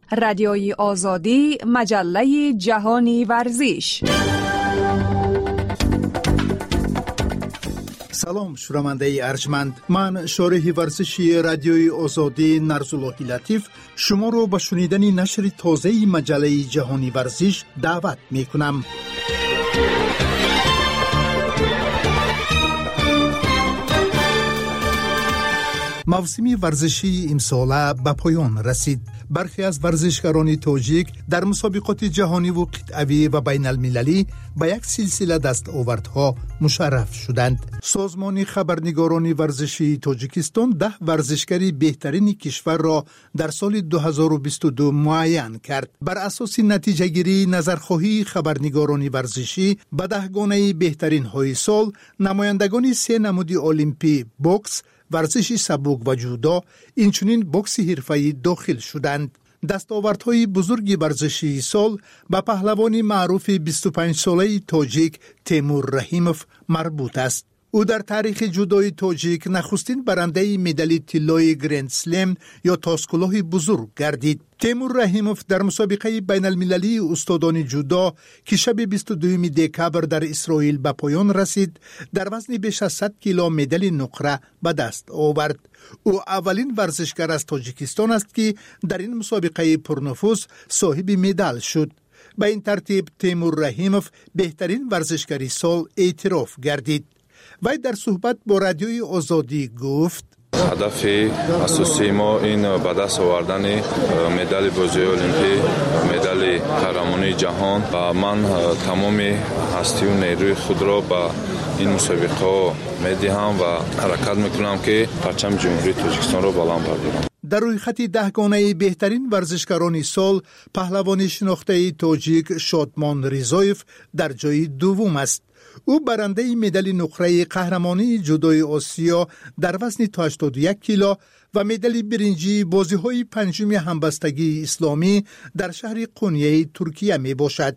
رادیوی آزادی، مجله جهانی ورزش. سلام شنونده ارجمند، من شارح ورزشی رادیوی آزادی نرزاللهی لطیف شما رو به شنیدن نشر تازه مجله جهانی ورزش دعوت می کنم. موسم ورزشی امساله به پایان رسید. برخی از ورزشکاران تاجیک در مسابقات جهانی و قطعی و بین المللی به یک سلسله دستاوردها مشرف شدند. سازمان خبرنگاران ورزشی تاجیکستان ده ورزشکاری بهترین کشور را در سال دو هزار و بیست و دو معین کرد. بر اساس نتیجه گیری نظرخواهی خبرنگاران ورزشی به ده گانه بهترین های سال نمایندگان سه نمود المپی، بوکس، ورزش سبک و جودو، اینچنین بوکس حرفه‌ای داخل شدند. دستاوردهای بزرگی ورزشی سال به پهلوان معروف بیست و پنج ساله تاجیک تیمور رحیموف مربوط است. او در تاریخ جودوی تاجیک نخستین برنده مدال طلای گرند سلم یا تاسکلاه بزرگ گردید. تیمور رحیموف در مسابقه بین المللی استادان جودو که شب بیست و دوم دکبر در اسرائیل به پایان رسید، در وزن بیش از صد کیلو مدال نقره به دست آورد. او اولین ورزشکار از تاجیکستان است که در این مسابقه پرنفوذ صاحب مدال شد. به این ترتیب تیمور رحیموف بهترین ورزشکاری سال اعتراف گردید. وی در صحبت با رادیوی آزادی گفت: هدف اساسی ما این به دست آوردن مدال بازی المپیک، مدال قهرمانی جهان و من تمام هستی و نیروی خود را به این مسابقه میدهم و حرکت میکنم که پرچم جمهوری تاجیکستان را بلند بردارم. در روی خط دهگانه بهترین ورزشکاران سال پهلوان شناخته تاجیک شادمان رضایف در جای دوم است. او برنده مدال نقره قهرمانی جودوی آسیا در وزن تا هشتاد و یک کیلو و مدال برنجی بازی‌های پنجم همبستگی اسلامی در شهر قونیه ترکیه می باشد.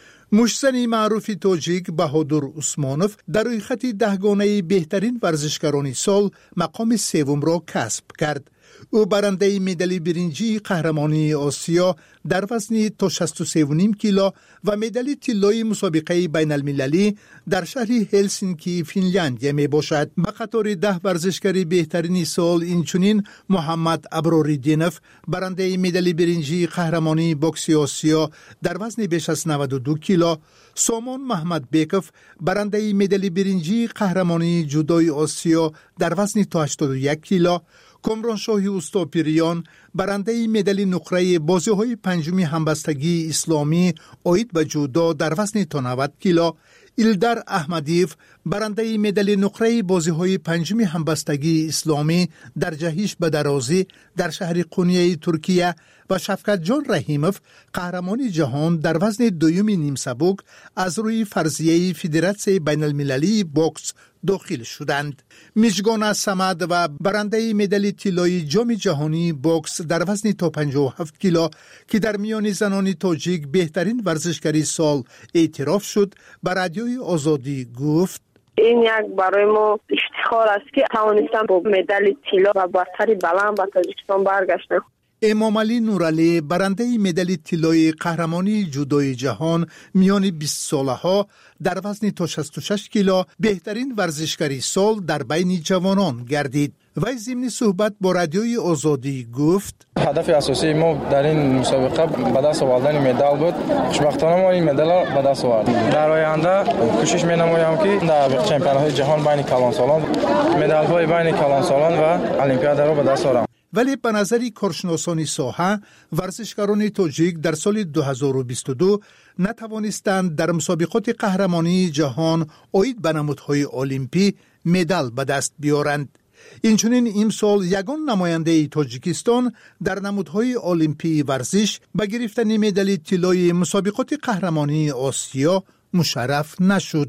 مشزن معروف تاجیک بهادر عثمانوف در روی خط دهگانه بهترین ورزشکاران سال مقام سوم را کسب کرد. او برنده مدال برنجی قهرمانی آسیا در وزن تا شصت و سه و نیم کیلو و مدال طلای مسابقه بین المللی در شهر هلسینکی فنلاندی می باشد. به قطار ده ورزشکاری بهترین سال اینچنین محمد ابراریدینوف برنده مدال برنجی قهرمانی بوکس آسیا در وزن بیش از نود و دو کیلو، سامان محمد بیکوف برنده مدال برنجی قهرمانی جودوی آسیا در وزن تا هشتاد و یک کیلو، کامران شاهی اوستاپیریان برنده مدال نقره بازی‌های پنجم همبستگی اسلامی عاید به جودو در وزن تا نود کیلو، ایلدر احمدیف برنده مدال نقره بازی‌های پنجم همبستگی اسلامی در جهش به درازی در شهر قونیه ترکیه و شفقت جان رحیموف قهرمان جهان در وزن دوم نیم سبک از روی فرضیه فدراسیون بین المللی بوکس داخل شدند. میشگان سمد و برنده مدال طلای جام جهانی بوکس در وزن تا پنجاه و هفت کیلو که در میان زنان تاجیک بهترین ورزشکاری سال اعتراف شد، به رادیوی آزادی گفت: این یک برای ما افتخار است که توانستم با مدال طلا و برتری بلند به تاجیکستان برگشتم. امام علی نورعلی برنده مدال طلای قهرمانی جودوی جهان میان بیست ساله ها در وزن تا شصت و شش کیلو بهترین ورزشکاری سال در بین جوانان گردید. وی ضمن صحبت با رادیوی آزادی گفت: هدف اساسی ما در این مسابقه به دست آوردن مدال بود. خوشبختانه ما این مدال را به دست آوردیم. در آینده کوشش می‌نمایم که در چمپیون‌های جهان بین کلانسالان مدال‌های بین کلانسالان و المپیاد را به دست آورم. ولی به نظر کارشناسان ساحه ورزشکاران تاجیک در سال دو هزار و بیست و دو نتوانستند در مسابقات قهرمانی جهان عاید به نمودهای المپی مدال به دست بیارند. اینچنین امسال یگان نماینده تاجیکستان در نمودهای المپی ورزش به گرفتن مدال طلای مسابقات قهرمانی آسیا مشرف نشد.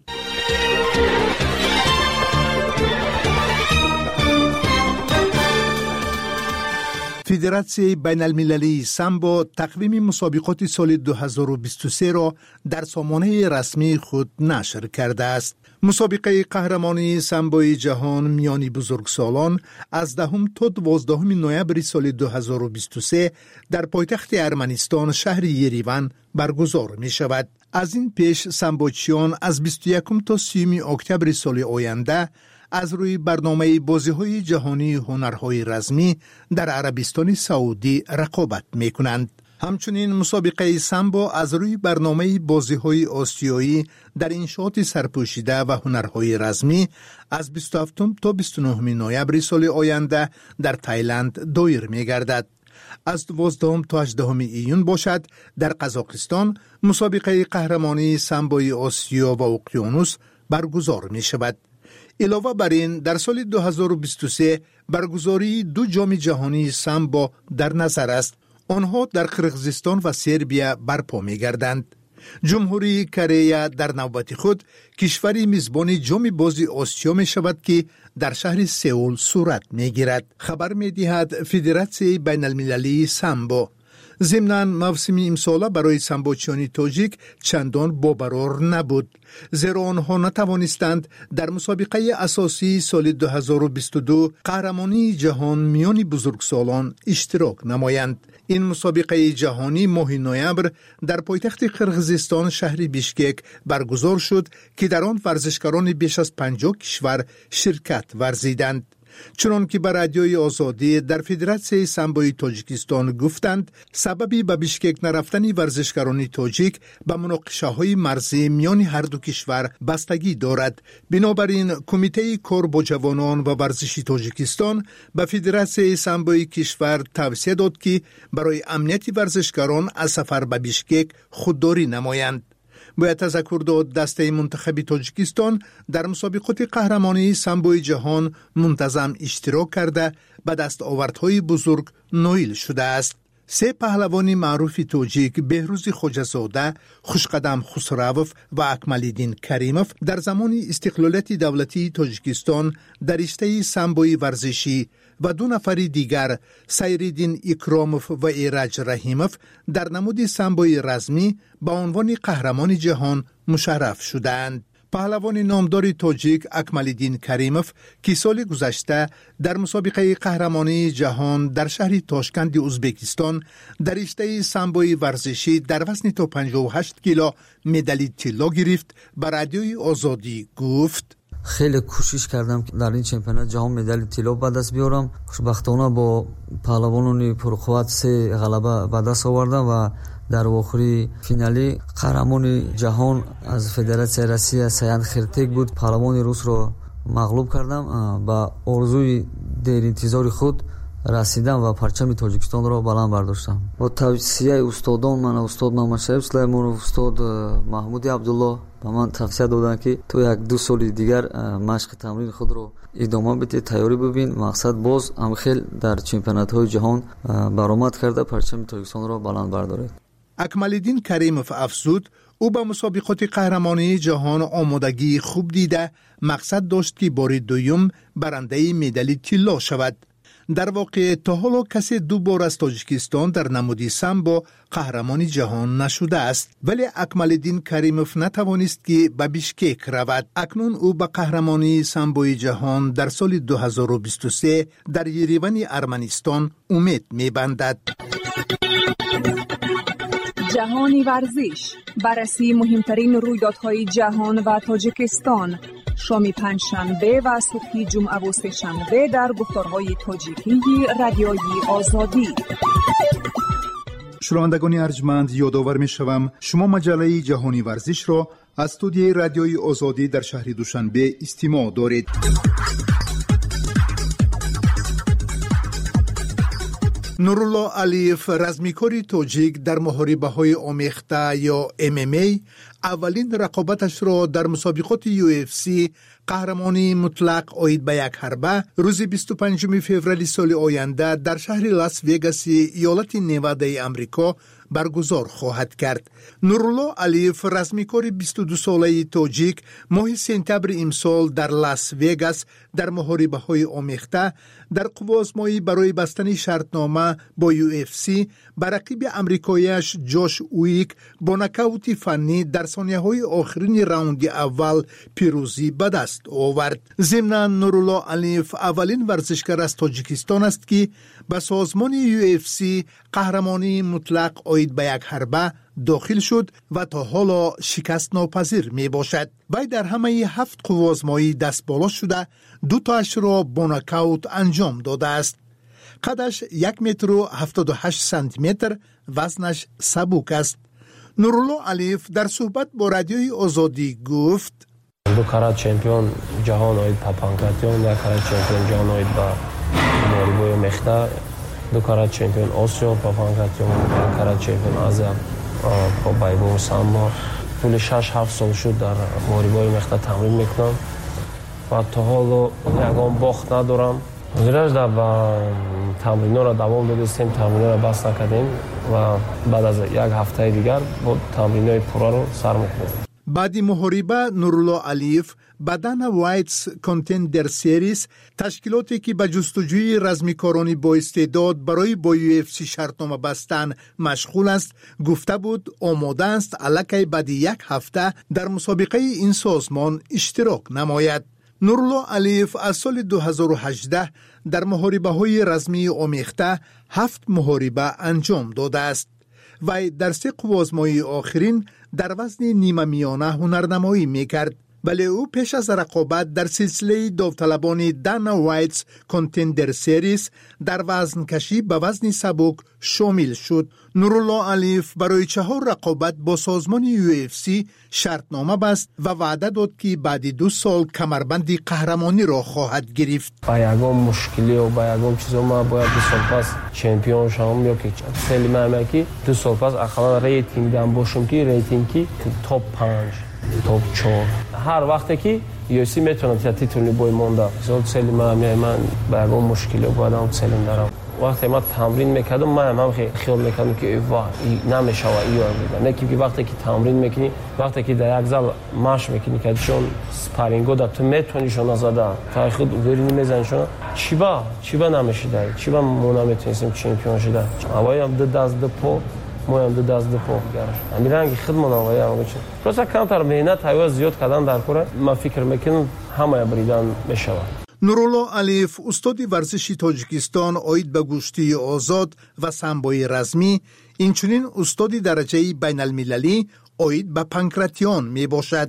فدراسیون بین المللی سامبو تقویم مسابقات سال دو هزار و بیست و سه را در سامانه رسمی خود نشر کرده است. مسابقه قهرمانی سامبوی جهان میان بزرگسالان از دهم تا دوازدهم نوامبر سال دو هزار و بیست و سه در پایتخت ارمنستان شهر یریون برگزار می شود. از این پیش سامبوچیان از بیست و یکم تا سیوم اکتبر سال آینده از روی برنامه بازی‌های جهانی هنرهای رزمی در عربستان سعودی رقابت می‌کنند. همچنین مسابقه سامبو از روی برنامه بازی‌های آسیایی در انشاءات سرپوشیده و هنرهای رزمی از بیست و هفتم تا بیست و نهم نوامبر سال آینده در تایلند دایر می‌گردد. از دوازدهم تا هجدهم ایون باشد در قزاقستان مسابقه قهرمانی سامبوی آسیا و اقیانوس برگزار می‌شود. علاوه بر این در سال دو هزار و بیست و سه برگزاری دو جام جهانی سامبو در نظر است. آنها در قرقیزستان و سربیا برپا می‌گردند. جمهوری کره در نوبت خود کشوری میزبان جام بازی آسیا می شود که در شهر سئول صورت می‌گیرد. خبر می‌دهد فدراسیون بین المللی سامبو. ضمناً موسم امساله برای سامبوچیان تاجیک چندان باورور نبود، زیرا آنها نتوانستند در مسابقه اساسی سال دو هزار و بیست و دو قهرمانی جهان میان بزرگسالان اشتراک نمایند. این مسابقه جهانی ماه نوامبر در پایتخت قرقیزستان شهر بیشکک برگزار شد که در آن ورزشکاران بیش از پنجاه کشور شرکت ورزیدند. چنان که به رادیوی آزادی در فدراسیون سامبوی تاجیکستان گفتند، سببی به بیشکک نرفتن ورزشکاران تاجیک به مناقشه های مرزی میان هر دو کشور بستگی دارد. بنابراین کمیته کار با جوانان و ورزشی تاجیکستان به فدراسیون سامبوی کشور توصیه داد که برای امنیت ورزشکاران از سفر به بیشکک خودداری نمایند. باید تذکر داد دسته منتخب تاجیکستان در مسابقات قهرمانی سامبوی جهان منتظم اشتراک کرده به دستاوردهای بزرگ نائل شده است. سه پهلوان معروف تاجیک بهروز خوجه‌زاده، خوشقدم خسروف و اکمالدین کریموف در زمان استقلالیت دولتی تاجیکستان در رشته سامبوی ورزشی و دو نفر دیگر سیریدین اکراموف و ایرج رحیموف در نمود سامبوی رزمی با عنوان قهرمان جهان مشرف شدند. پهلوان نامدار تاجیک اکمالدین کریموف که سال گذشته در مسابقه قهرمانی جهان در شهر تاشکند ازبکستان در رشته سامبوی ورزشی در وزن تا پنجاه و هشت کیلو مدال طلا گرفت، به رادیوی آزادی گفت: خیلی کوشش کردم که در این چمپیونات جهان مدال طلا به دست بیارم. خوشبختانه با پهلوانان پرقوت سه غلبه به دست آوردم و در آخری فینالی قهرمان جهان از فدراسیون روسیه سیان خرتک بود. پهلوان روس را مغلوب کردم. با آرزوی دیر انتظار خود رسیدم و پرچم تاجیکستان را بلند برداشتم. با توصیه استادان من، استاد محمد شریف سلیمان و استاد محمود عبدالله به من توصیه دادند که تو یک دو سال دیگر مشق تمرین خود را ادامه بده، تیاری ببین، مقصد باز هم خیلی در چمپیونات های جهان برآمد کرده پرچم تاجیکستان را بلند بردارید. اکمالدین کریموف افزود او به مسابقات قهرمانی جهان آمادگی خوب دیده مقصد داشت که بار دوم برنده مدال طلا شود. در واقع تا حالا کسی دو بار از تاجیکستان در نمود سامبو قهرمان جهان نشده است، ولی اکمالدین کریموف نتوانست که به بیشکک رود. اکنون او به قهرمانی سامبوی جهان در سال دو هزار و بیست و سه در یریون ارمنستان امید می‌بندد. جهانی ورزش، بررسی مهمترین رویدادهای جهان و تاجیکستان، شام پنجشنبه و صبح جمعه و سه‌شنبه در گفتارهای تاجیکی رادیوی آزادی. شنوندگان ارجمند، یادآور می‌شوم شما مجله جهانی ورزش را از استودیوی رادیوی آزادی در شهر دوشنبه استماع دارید. نورالله علیف، رزمیکاری تاجیک در محاربه‌های آمیخته یا ام ام ای، اولین رقابتش را در مسابقات یو اف سی قهرمانی مطلق اوید به یک حربه روز بیست و پنجم فوریه سال آینده در شهر لاس وگاس ایالت نوادای امریکا برگزار خواهد کرد. نورالله علیف رزمیکار بیست و دو ساله تاجیک ماه سپتامبر امسال در لاس وگاس در محاربه های آمیخته در قوازمایی برای بستن شرطنامه با یو اف سی بر رقیب امریکاییش جوش اویک با نکاوت فنی در ثانیه های آخرین راوند اول پیروزی به دست آورد. ضمناً نورالله علیف اولین ورزشکار از تاجیکستان است که به سازمان یو اف سی قهرمانی مطلق اوید به یک حربه داخل شد و تا حالا شکست ناپذیر می باشد. وی در همه هفت قوازمایی دست بالا شده دو تاش را با نکاوت انجام داده است. قدش یک متر و هفتاد و هشت سانتی متر، وزنش سبک است. نورالله علیف در صحبت با رادیوی آزادی گفت: دو کرات چمپیون جهان اوید با پانکراتیون، یک کرات چمپیون جهان اوید با محاربه مخته، دو کرات چمپیون آسیا با پانکراتیون، یک کرات چمپیون آسیا با بایبو سامبا. طول شش هفت سال شد در محاربه مخته تمرین میکنم و تا حالا یگان باخت ندارم. زیراش در تمرین را دوام دادیم، تمرین را بس نکردیم و بعد از یک هفته دیگر با تمرین های پورا رو سر میکنیم. بعد محاربه نورالله علیف بدن وایتس کانتندر سریز، تشکیلاتی که به جستجوی رزمیکارانی با استعداد برای با یو اف سی شرطنامه بستن مشغول است، گفته بود آماده است الکی بعد یک هفته در مسابقه این سازمان اشتراک نماید. نورالله علیف از سال دو هزار و هجده در محاربه های رزمی آمیخته هفت محاربه انجام داده است و در سه قوازمایی آخرین در وزن نیمه میانه هنرنمایی میکرد. ولی او پیش از رقابت در سلسله داوطلبان دانا وایتس کانتندر سریز در وزن کشی به وزن سبک شامل شد. نورالله علیف برای چهار رقابت با سازمان یو اف سی شرطنامه بست و وعده داد که بعد دو سال کمربند قهرمانی را خواهد گرفت. با یگان مشکلی و با یگان چیزا ما باید دو سال پس چمپیون شوم یا که سلی مرمکی دو سال پس اخلا ریتینگ دام باشم که ریتینگی توپ پنج توپ چهار هر وقتی که یو اف سی میتونه تیتل بوی مونده زود سلی مرمی من با یگان مشکلی و بعدم سلیم دارم. وقتی ما تمرین میکردم من هم خیال میکردم که واه نمیشه و ایو میگم. نه که وقتی که تمرین میکنی، وقتی که در یک زال ماش میکنی که چون سپارینگو داد تو میتونی شون زده تا خود ورینی میزنی شون چیبا چیبا نمیشه دای چیبا مو نمیتونیم چمپیون شده. اوای هم دو دست دو پو مویم دو دست دو پو گرش امیرانگی خدمت اوای هم بچه پس کمتر مهنت های زیاد کردن در کره ما فکر میکنم همه بریدن میشه. نورالله علیف استاد ورزشی تاجیکستان اوید به گشتی آزاد و سامبوی رزمی، اینچنین استاد درجه بین المللی اوید به پانکراتیون می باشد.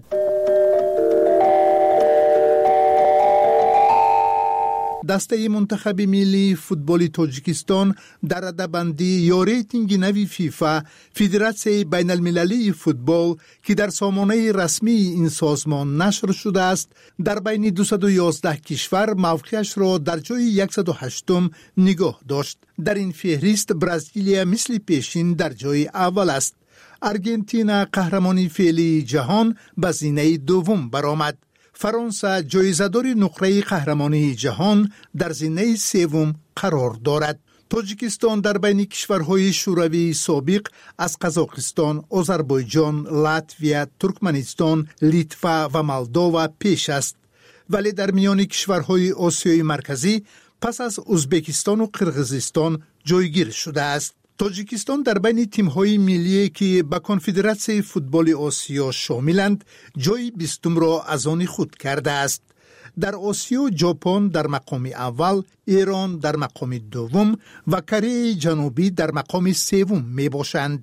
دسته منتخب ملی فوتبال تاجیکستان در رده‌بندی یا ریتینگ نوی فیفا فدراسیون بین المللی فوتبال که در سامانه رسمی این سازمان نشر شده است در بین دویست و یازده کشور موقعش را در جای صد و هشتم نگاه داشت. در این فهرست برزیلیا مثل پیشین در جای اول است. آرژانتین قهرمانی فعلی جهان به زینه دوم برآمد. فرانسه جایزه‌دار نقره قهرمانی جهان در زینه سوم قرار دارد. تاجیکستان در بین کشورهای شوروی سابق از قزاقستان، آذربایجان، لاتویا، ترکمنستان، لیتوا و مولداوا پیش است. ولی در میان کشورهای آسیای مرکزی پس از ازبکستان و قرقیزستان جایگیر شده است. تاجیکستان در بین تیم‌های ملی که به کنفدراسیون فوتبال آسیا شاملند جای بیستم را از آن خود کرده است. در آسیا ژاپن در مقام اول، ایران در مقام دوم و کره جنوبی در مقام سوم می باشند.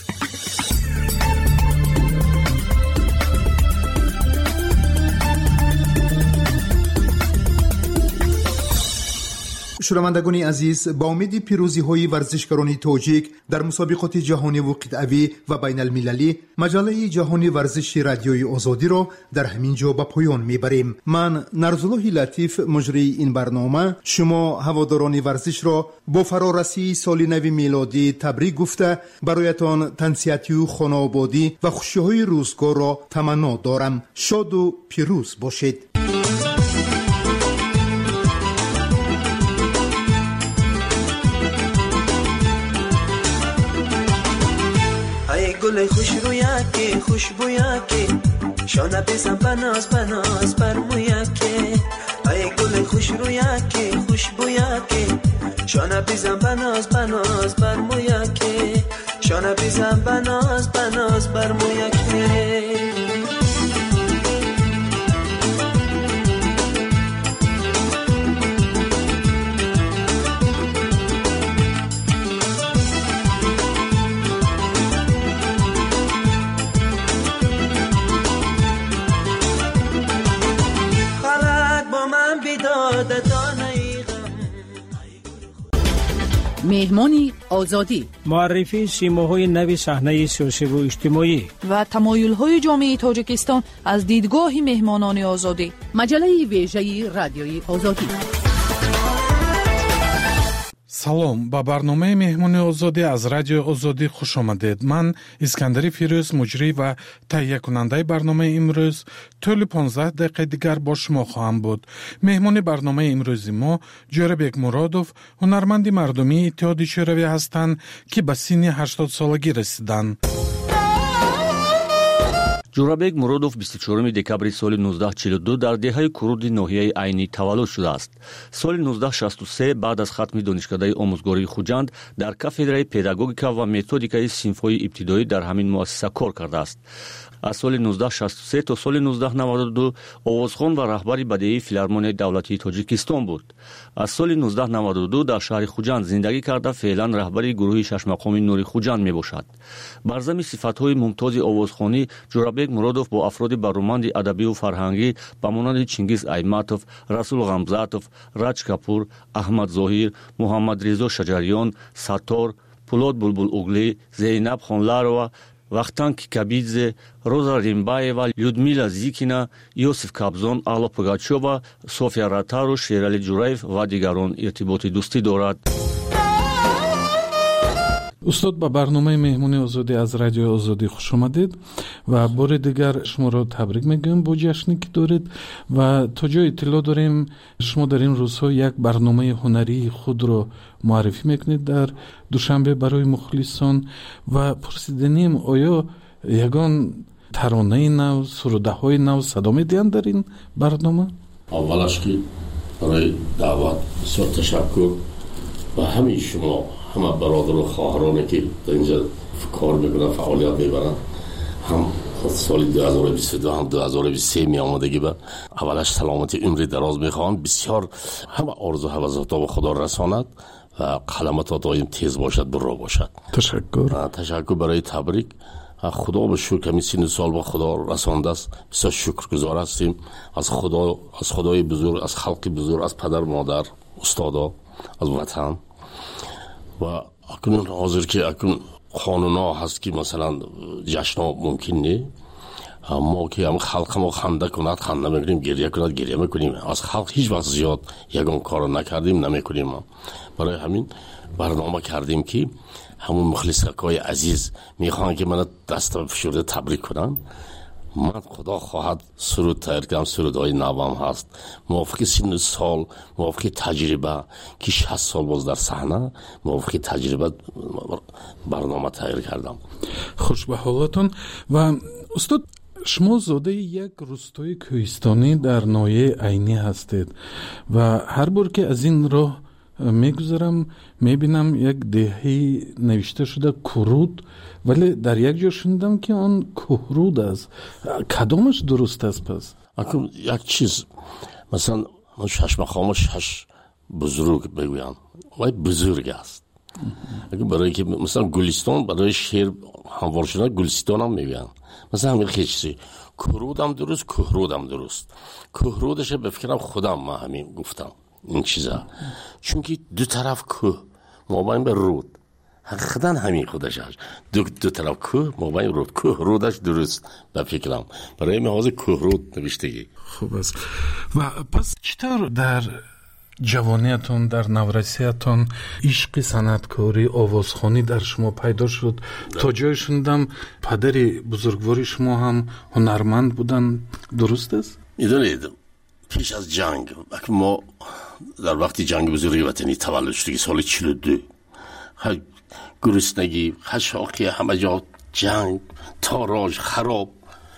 شنوندگان عزیز، با امید پیروزی های ورزشکاران تاجیک در مسابقات جهانی و قطعی و بین المللی، مجله جهانی ورزشی رادیوی آزادی را در همین جا به پایان میبریم. من نرزالله لطیف مجری این برنامه شما هواداران ورزش را با فرارسی سال نو میلادی تبریک گفته برایتان تنصیحاتی و خانوادگی و خوشی‌های روزگار را تمنا دارم. شاد و پیروز باشید. گل خوش رویکی خوشبویکی شانه بزن بناز بناز بر مویکی ای گل خوش رویکی خوشبویکی شانه بزن بناز بناز بر مویکی شانه بزن بناز بناز بر مویکی مهمانی آزادی، معرفی سیماهای نوی صحنه سیاسی و اجتماعی و تمایل‌های جامعه تاجیکستان از دیدگاه مهمانان آزادی. مجله ویژه رادیوی آزادی. салом ба барномаи меҳмони озодӣ аз радиои озодӣ хуш омадед. ман искандари фирӯз муҷрӣ ва таҳиякунандаи барномаи имрӯз тӯли понздаҳ дақиқаи дигар бо шумо хоҳам буд. меҳмони барномаи имрӯзи мо ҷӯрабек муродов ҳунарманди мардумии иттиҳоди шӯравӣ ҳастанд ки ба синни ҳаштодсолагӣ расиданд. ҷӯрабек муродов бисту чорум декабри соли нуздаҳ чилу ду дар деҳаи куруди ноҳияи Айнӣ таваллуд шудааст. соли нуздаҳ шасту се баъд аз хатми донишкадаи омӯзгории Хуҷанд дар кафедраи педагогика ва методикаи синфҳои ибтидоӣ дар ҳамин муассиса кор кардааст. аз соли нуздаҳ шасту се то соли нуздаҳ наваду ду овозхон ва раҳбари бадеии филармонияи давлатии Тоҷикистон буд. аз соли нуздаҳ наваду ду дар шаҳри Хуҷанд зиндагӣ карда феълан раҳбари гурӯҳи шашмақоми Нури Хуҷанд мебошад. бар замми сифатҳои мумтози овозхонӣ ҷӯрабек муродов бо афроди баруманди адабию фарҳангӣ ба монанди Чингиз Айматов, Расул Ғамзатов, Раҷ Капур, Аҳмад Зоҳир, Муҳаммадрезо Шаҷарён, Саттор, Пулод Булбулуглӣ, Зейнаб Хонларова, Вахтан Кикабидзе, Роза Римбаева, Людмила Зикина, Йосиф Кабзон, Алло Пугачёва, София Ратару, Шерали Ҷураев ва дигарон иртиботи дӯстӣ дорад. устод ба барномаи меҳмони озодӣ аз радиои озодӣ хуш омадед ва бори дигар шуморо табрик мегӯем бо ҷашне ки доред ва то ҷо иттилоъ дорем шумо дар ин рӯзҳо як барномаи ҳунарии худро муаррифӣ мекунед дар душанбе барои мухлисон ва пурсиданем оё ягон таронаи нав сурудаҳои нав садо медиҳанд дар ин барнома? аввалаш ки барои даъват бисёр ташаккур ва ҳамаи шумо ҳама бародару хоҳароне ки дар инҷа кор мекунанд фаъолият мебаранд ҳам соли ду ҳазору бисту ду ҳам ду ҳазору бисту се меомадагӣ ба аввалаш саломати умри дароз мехоҳам бисёр ҳама орзу ҳавасотро ба худо расонад ва қаламатот доим тез бошад бурро бошад. ташаккур ташаккур барои табрик. худо ба шукр ҳамин синну сол ба худо расондааст. бисёр шукргузор ҳастем аз худо аз худои бузург аз халқи бузург аз падар модар устодо аз ватан ва акнун ҳозир ки акнун қонунҳо ҳаст ки масалан ҷашнҳо мумкин не мо ки ҳам халқамо ханда кунад ханда мекунем гирья кунад гирья мекунем аз халқ ҳеҷ вақт зиёд ягон корро накардем намекунем. барои ҳамин барнома кардем ки ҳамун мухлисакҳои азиз мехоҳанд ки мана даста фишурда табрик кунанд. ман худо хоҳад суруд тайёр кардам сурудҳои навам ҳаст мувофиқи синну сол мувофиқи таҷриба ки шаст сол боз дар саҳна мувофиқи таҷриба барнома тайёр кардам. хуш ба ҳолатон. ва устод шумо зодаи як рӯстои кӯҳистонӣ дар ноҳияи Айнӣ ҳастед ва ҳар бор ки аз ин роҳ мегузарам мебинам як деҳаи навишта шуда Куруд, вале дар як ҷо шунидам ки он Кӯҳруд аст. кадомаш дуруст аст пас? акум як чиз масалан шашмахомо шаш бузург мегӯянд вай бузург аст. барое ки масалан Гулистон барои шер ҳамвор шудан Гулистонам мегӯянд. масалан ҳамин хел чизи Кӯрудам дуруст Кӯҳрудам дуруст. Кӯҳрудаша ба фикрам худам ма ҳамин гуфтам این چیزا چونکه دو طرف کوه مابین به رود حقیقتا همین خودش هست دو, دو طرف کوه مابین رود کوه رودش درست به فکرم برای محاضر کوه رود نوشتگی. خوب است. و پس چطور در جوانیتون در نورسیتون عشق صنعتکاری آوازخوانی در شما پیدا شد؟ تا جای شنیدم پدری بزرگواری شما هم هنرمند بودن، درست است؟ میدونید پیش از جنگ وقتی ما در وقتی جنگ بزرگی وطنی تولد شدیم سال چهل و دو گرسنگی خشاکی همه جا جنگ، تاراج، خراب.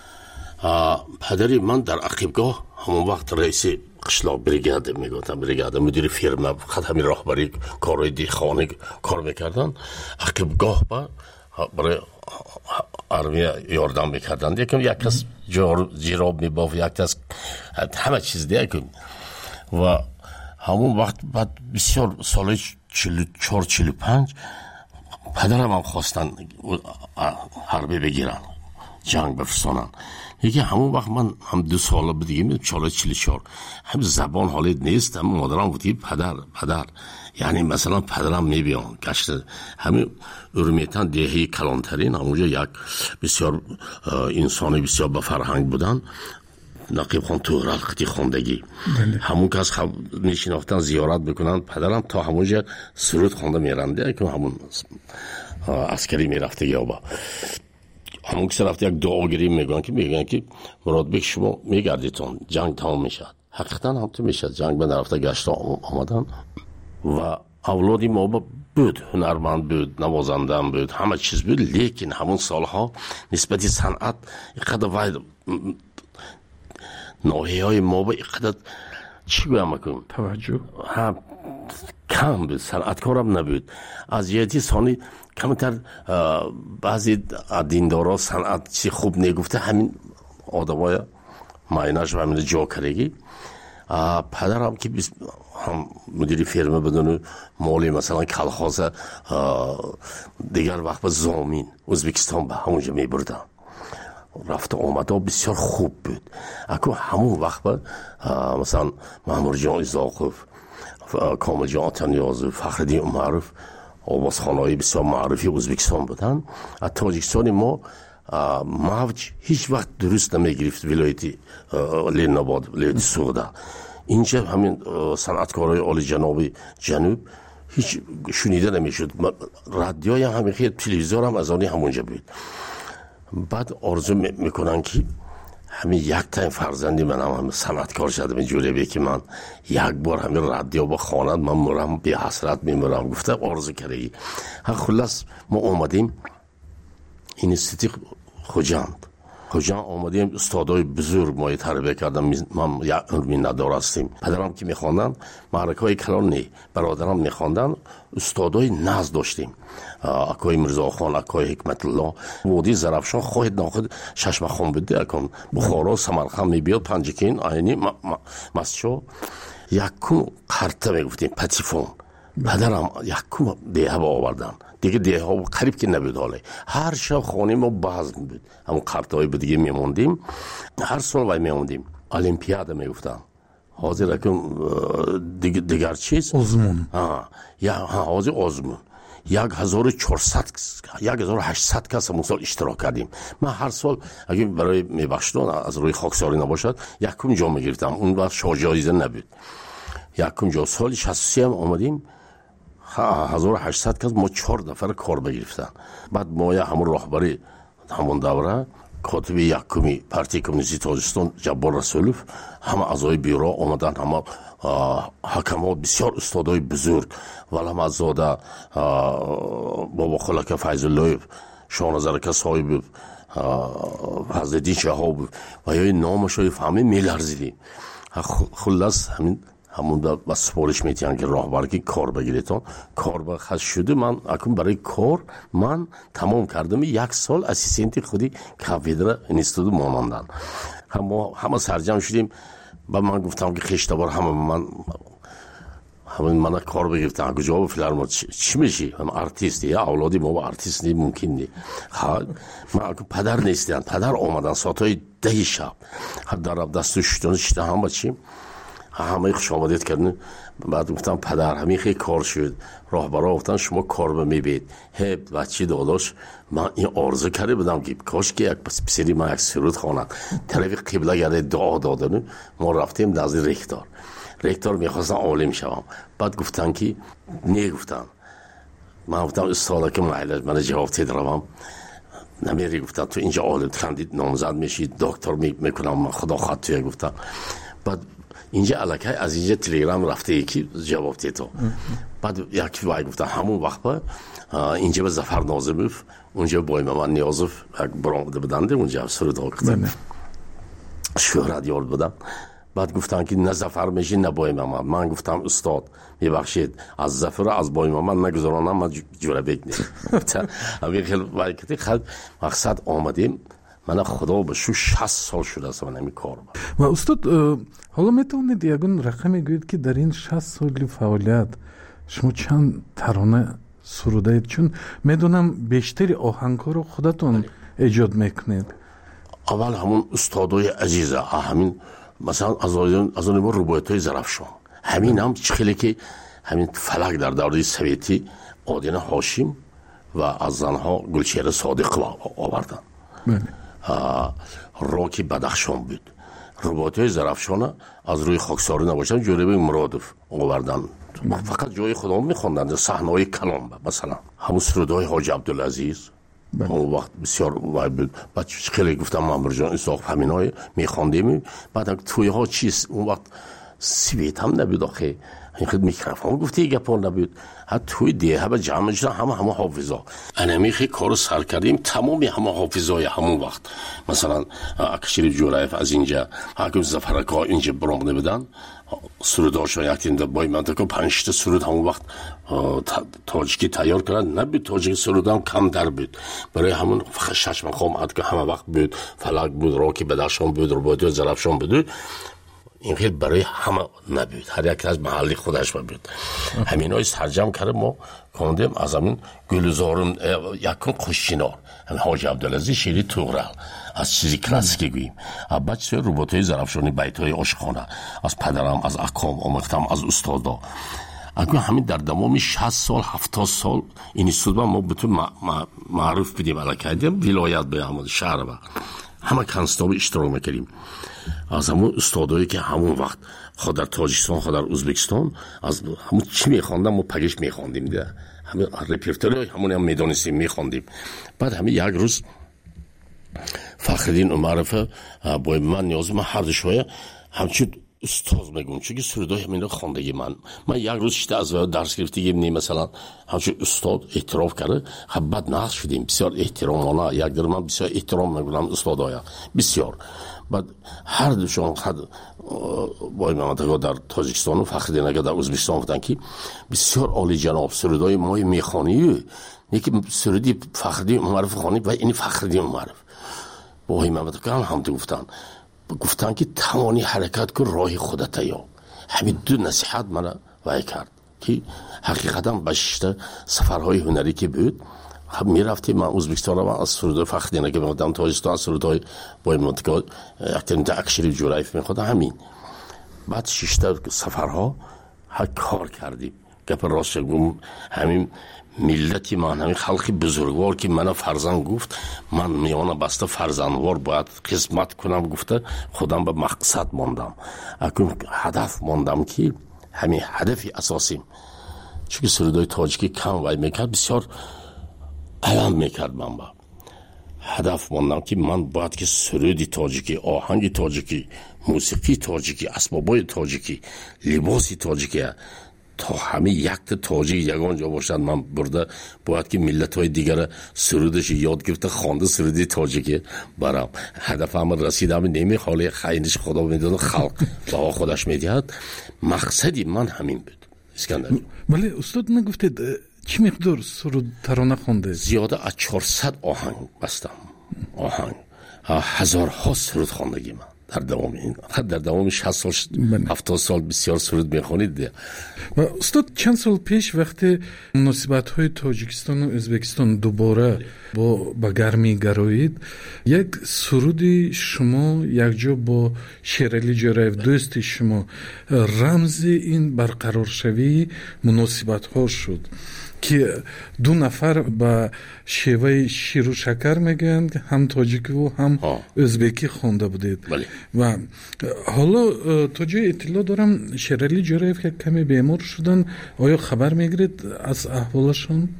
پدری من در عقیبگاه همون وقت رئیس قشلاق بریگاده میگفتم، بریگاده مدیر فرما، فقط همین راهبری کارهای دیخانه کار میکردن. عقیبگاه با برای آرمیا یاردم میکردن. یکم یک کس جراب میبافت، یک کس همه چیز دیگه. و همون وقت بعد بسیار سال چهل و چهار چهل و پنج پدرم هم خواستن حربی بگیرن، جنگ بفرستانن. یکی همون وقت من هم دو ساله بودیم، چهل چهل و چهار، هم زبان حالت نیست. هم مادرم بودی پدر پدر، یعنی مثلا پدرم میبیان گشت همین ارمیتن دهی کلانترین، همونجا یک بسیار انسانی بسیار با فرهنگ بودن. نقیب خان تو خطی خوندگی همون کس خب میشناختن زیارت بکنن. پدرم تا همونجا سرود خونده میرنده که همون عسکری میرفته یا با همون کسی رفته یک دعاگیری میگن که میگن که مراد بک شما میگردیتون جنگ تمام میشد. حقیقتا هم تو میشد. جنگ به نرفته گشت آمدن و اولادی ما بود، هنرمند بود، نوازنده هم بود، همه چیز بود. لیکن همون سالها نسبتی صنعت اینقدر واید ناحیه های ما با اینقدر چی گویم میکنم توجه هم کم بود، صنعتکارم نبود. از جهتی ثانی کمتر بعضی دیندارا صنعت چی خوب نگفته، همین آدمای مایناش و همین جا کرگی. پدرم که هم مدیر فرمه بدون مالی مثلا کلخاز دیگر وقت به زامین ازبکستان به همونجا می بردن. رفت آمده بسیار خوب بود. اکو همون وقت به مثلا محمود جان ازاقف، کامل جان آتنیازو، فخردین معروف، آواز خانه‌های بسیار معروفی ازبکستان بودن. از تاجیکستان ما موج هیچ وقت درست نمیگرفت. ولایتی لیناباد، ولایتی سودا، اینجا همین صنعتکارای عالی جنابی جنوب هیچ شنیده نمیشد. رادیوی همین خیلی تلویزیون هم از آنی همونجا بود. بعد آرزو میکنن که همین یک تا فرزندی من هم, هم صنعتکار شدم اینجوری به که من یک بار همین رادیو با خواند من مرم بی حسرت میمرم. گفته آرزو کردی. خلاص ما اومدیم اینستیتوت خوجند خوجند آمدیم. استادای بزرگ ما تربیت کردم. من یک علمی ندار هستیم. پدرم که میخواندن معرکه های کلان نی، برادرم میخواندن استادای ناز داشتیم. اکای مرزا خان، اکای حکمت الله، وادی زرافشان خواهد ناخد ششم خان بده. اکان بخارا سمرقند میبیاد پنجکین آینی مسجو یکم قرطه میگفتیم پتیفون. پدرم یکم دیه با آوردن دیگه. دیه ها قریب که نبود. حاله هر شب خانه ما بازم بود. همون قرطه های دیگه میموندیم. هر سال وای میموندیم. المپیاد میگفتن حاضر اکم دیگر, دیگر چیز آزمون یا حاضر آزمون یک هزار و چهارصد یک هزار و هشتصد کس همون سال اشتراک کردیم. من هر سال اگه برای میبخشتون از روی خاکساری نباشد یکم جا میگرفتم. اون وقت شاه جایزه نبود. یکم جا سال شصت و سه هم آمدیم. هزار و هشتصد کس ما چهار نفر کار بگرفتن. بعد ما یا همون راهبری همون دوره کاتب یکمی پارتی کمونیستی تاجیکستان جبار رسولوف، همه اعضای بیرو آمدن، همه حکمات بسیار استادای بزرگ، ولهم ازاده بابا خلک فیض‌الله، شاهنظر صاحب حضرتی شهاب و یا نامش رو فهمید میلرزیدیم. خلاص همین همون با سپارش میتونن که راهبرکی کار بگیریتون. کار با خاص شده. من اکنون برای کار من تمام کردم. یک سال اسیستنتی خودی کافدرا اینستیتوت مانندن. همه همه سرجم شدیم. با من گفتم که خشته بار همه من همین من کار بگیرتن. کجا فیلارمون چی میشی؟ هم آرتیستی یا اولادی ما با آرتیست نی ممکن نی. ها من پدر نیستم. پدر آمدن ساعتای ده شب. هر درب دستش شدن شده هم بچیم. همه خوش آمدید کردن. بعد گفتم پدر همین خیلی کار شد. راهبرا گفتن شما کار به میبید. هب بچی داداش من این آرزو کرده بودم که کاش که یک پسری من یک سرود خوانم. طرف قبله گرده دعا دادن. ما رفتیم نزد رکتور. رکتور میخواستن عالم شوم. بعد گفتن که نگفتن. من گفتم استاد که معلم من جواب تدرم نمیری. گفتن تو اینجا عالم کاندید نامزد میشی دکتر میکنم خدا خاطر. گفتم بعد اینجا الکی از اینجا تلگرام رفته یکی جواب داد تو. بعد یکی وای گفتم همون وقت با اینجا به ظفر ناظموف اونجا با محمد نیازوف برآمده بودند اونجا سرود گفتن شهرت یار بودن. بعد گفتن که نه ظفر میشی نه بای محمد. من گفتم استاد میبخشید از ظفر از بای محمد نگذارانم من جوره بگنیم. همین خیلی وقتی خیلی مقصد آمدیم من خدا به شو شصت سال شده است من همین کار و استاد حالا میتونید یگون رقمی گوید که در این شصت سالی فعالیت شما چند ترانه سروده اید؟ چون میدونم بیشتری آهنگ‌ها رو خودتون ایجاد میکنید. اول همون استادای عزیزه همین مثلا از اون از اون روبوتای ظرفشان همین هم خیلی که همین فلک در دوره سویتی آدین هاشم و از زنها گلچهره صادق آوردن. بله. راکی بدخشان بود. روبوتای ظرفشان از روی خاکساری نباشن جلوی مرادف آوردن. فقط جای خودمون میخوندن صحنه‌های کلام مثلا همون سرودهای حاج عبدالعزیز اون وقت بسیار وای بود. بعد خیلی گفتم مامور جان اساق همینای میخوندیم. بعد توی ها چیست اون وقت سویت هم نبود آخه این خود میکروفون گفتی گپا نبود. حتی توی دیه به جمع جدا همه همه حافظا انمی خیلی کارو سر کردیم تمامی همه حافظای همون وقت مثلا اکشریف جورایف از اینجا حکم زفرکا اینجا برامده بدن سروداشون یکتین در بای منطقه پنجت سرود همون وقت تاجیکی تیار کردن نبود. تاجیکی سرود هم کم در بود برای همون شش مقام عد که همه وقت بود فلک بود راکی بدخشان بود روبوتی ظرفشان بود این خیلی برای همه نبود هر یک از محلی خودش بود. همین های سرجم کرده ما کندیم از همین گلزارم یکم خوشچینار همین حاج عبدالعزیز شیری توغرل از چیزی کلاسیکی گوییم. بعد سوی روبوتای ظرفشانی بیت‌های عاشقانه از پدرم از اقام آموختم از استادا اگه همین در دمام شصت سال هفتاد سال این استودیو ما بتون معروف بدیم الکردیم ولایت به همون شهر و همه کنستاب اشتراک میکردیم از همون استادایی که همون وقت خود در تاجیکستان خود در ازبکستان از همون چی میخواندم ما پگش میخواندیم ده همین رپرتوری همون هم میدونستیم میخواندیم. بعد همین یک روز فخرالدین عمرف با من نیاز من هر دوشویه همچون استاد میگم چون که سرودای همین خواندگی من من یک روز شده از درس گرفتیم نیم مثلا همچون استاد اعتراف کرده خب بعد نقص شدیم بسیار احترامانه یک در من بسیار احترام میگم استادایا بسیار. بعد هر دوشون خد با منطقه در تاجیکستان و فخرالدین اگر در ازبکستان بودن که بسیار عالی جناب سرودای ما میخوانی یکی سرودی فخرالدین عمرف خوانی و این فخرالدین عمرف با این منطقه هم هم گفتن گفتن که توانی حرکت کن راه خودت یا همین دو نصیحت من وای کرد که حقیقتا بشته سفرهای هنری که بود خب میرفتیم من ازبکستان رو از سرودای فخرالدین که میخوادم تاجیکستان سرودای با این منطقه اکترین تا اکشریف جورایف میخوادم همین. بعد ششته سفرها ها کار کردیم گپ راست گم همین ملتی من همین خلقی بزرگوار که من فرزند گفت من میانه بسته فرزندوار باید خدمت کنم گفته خودم به مقصد ماندم اکنون هدف ماندم که همین هدفی اساسیم چون که سرودای تاجیکی کم وای میکرد بسیار علم میکرد من با هدف ماندم که من باید که سرودی تاجیکی آهنگ تاجیکی موسیقی تاجیکی اسبابای تاجیکی لباسی تاجیکی تا همه یک تاجیک یگان جا باشد من برده باید که ملت های دیگر سرودش یاد گرفته خوانده سرودی تاجیکی برام هدف هم رسیدم نمی حالی خیلیش خدا میدونه خلق با خودش میدهد مقصدی من همین بود. اسکندر ولی استاد نگفتید چی مقدار سرود ترانه خونده؟ زیاده از چهارصد آهنگ بستم آهنگ هزارها سرود خواندگی من در دوام این خد در دوام شصت سال هفتاد سال بسیار سرود میخونید. و استاد چند سال پیش وقتی مناسبت های تاجیکستان و ازبکستان دوباره با با گرمی گرایید یک سرودی شما یک جا با شیرالی جورایف دوست شما رمز این برقرار شوی مناسبت ها شد که دو نفر با شیوه شیر و شکر میگن هم تاجیکی و هم ازبکی خونده بودید بله. و حالا تا جای اطلاع دارم شیرالی جورایف که کمی بیمار شدن آیا خبر میگیرید از احوالشون؟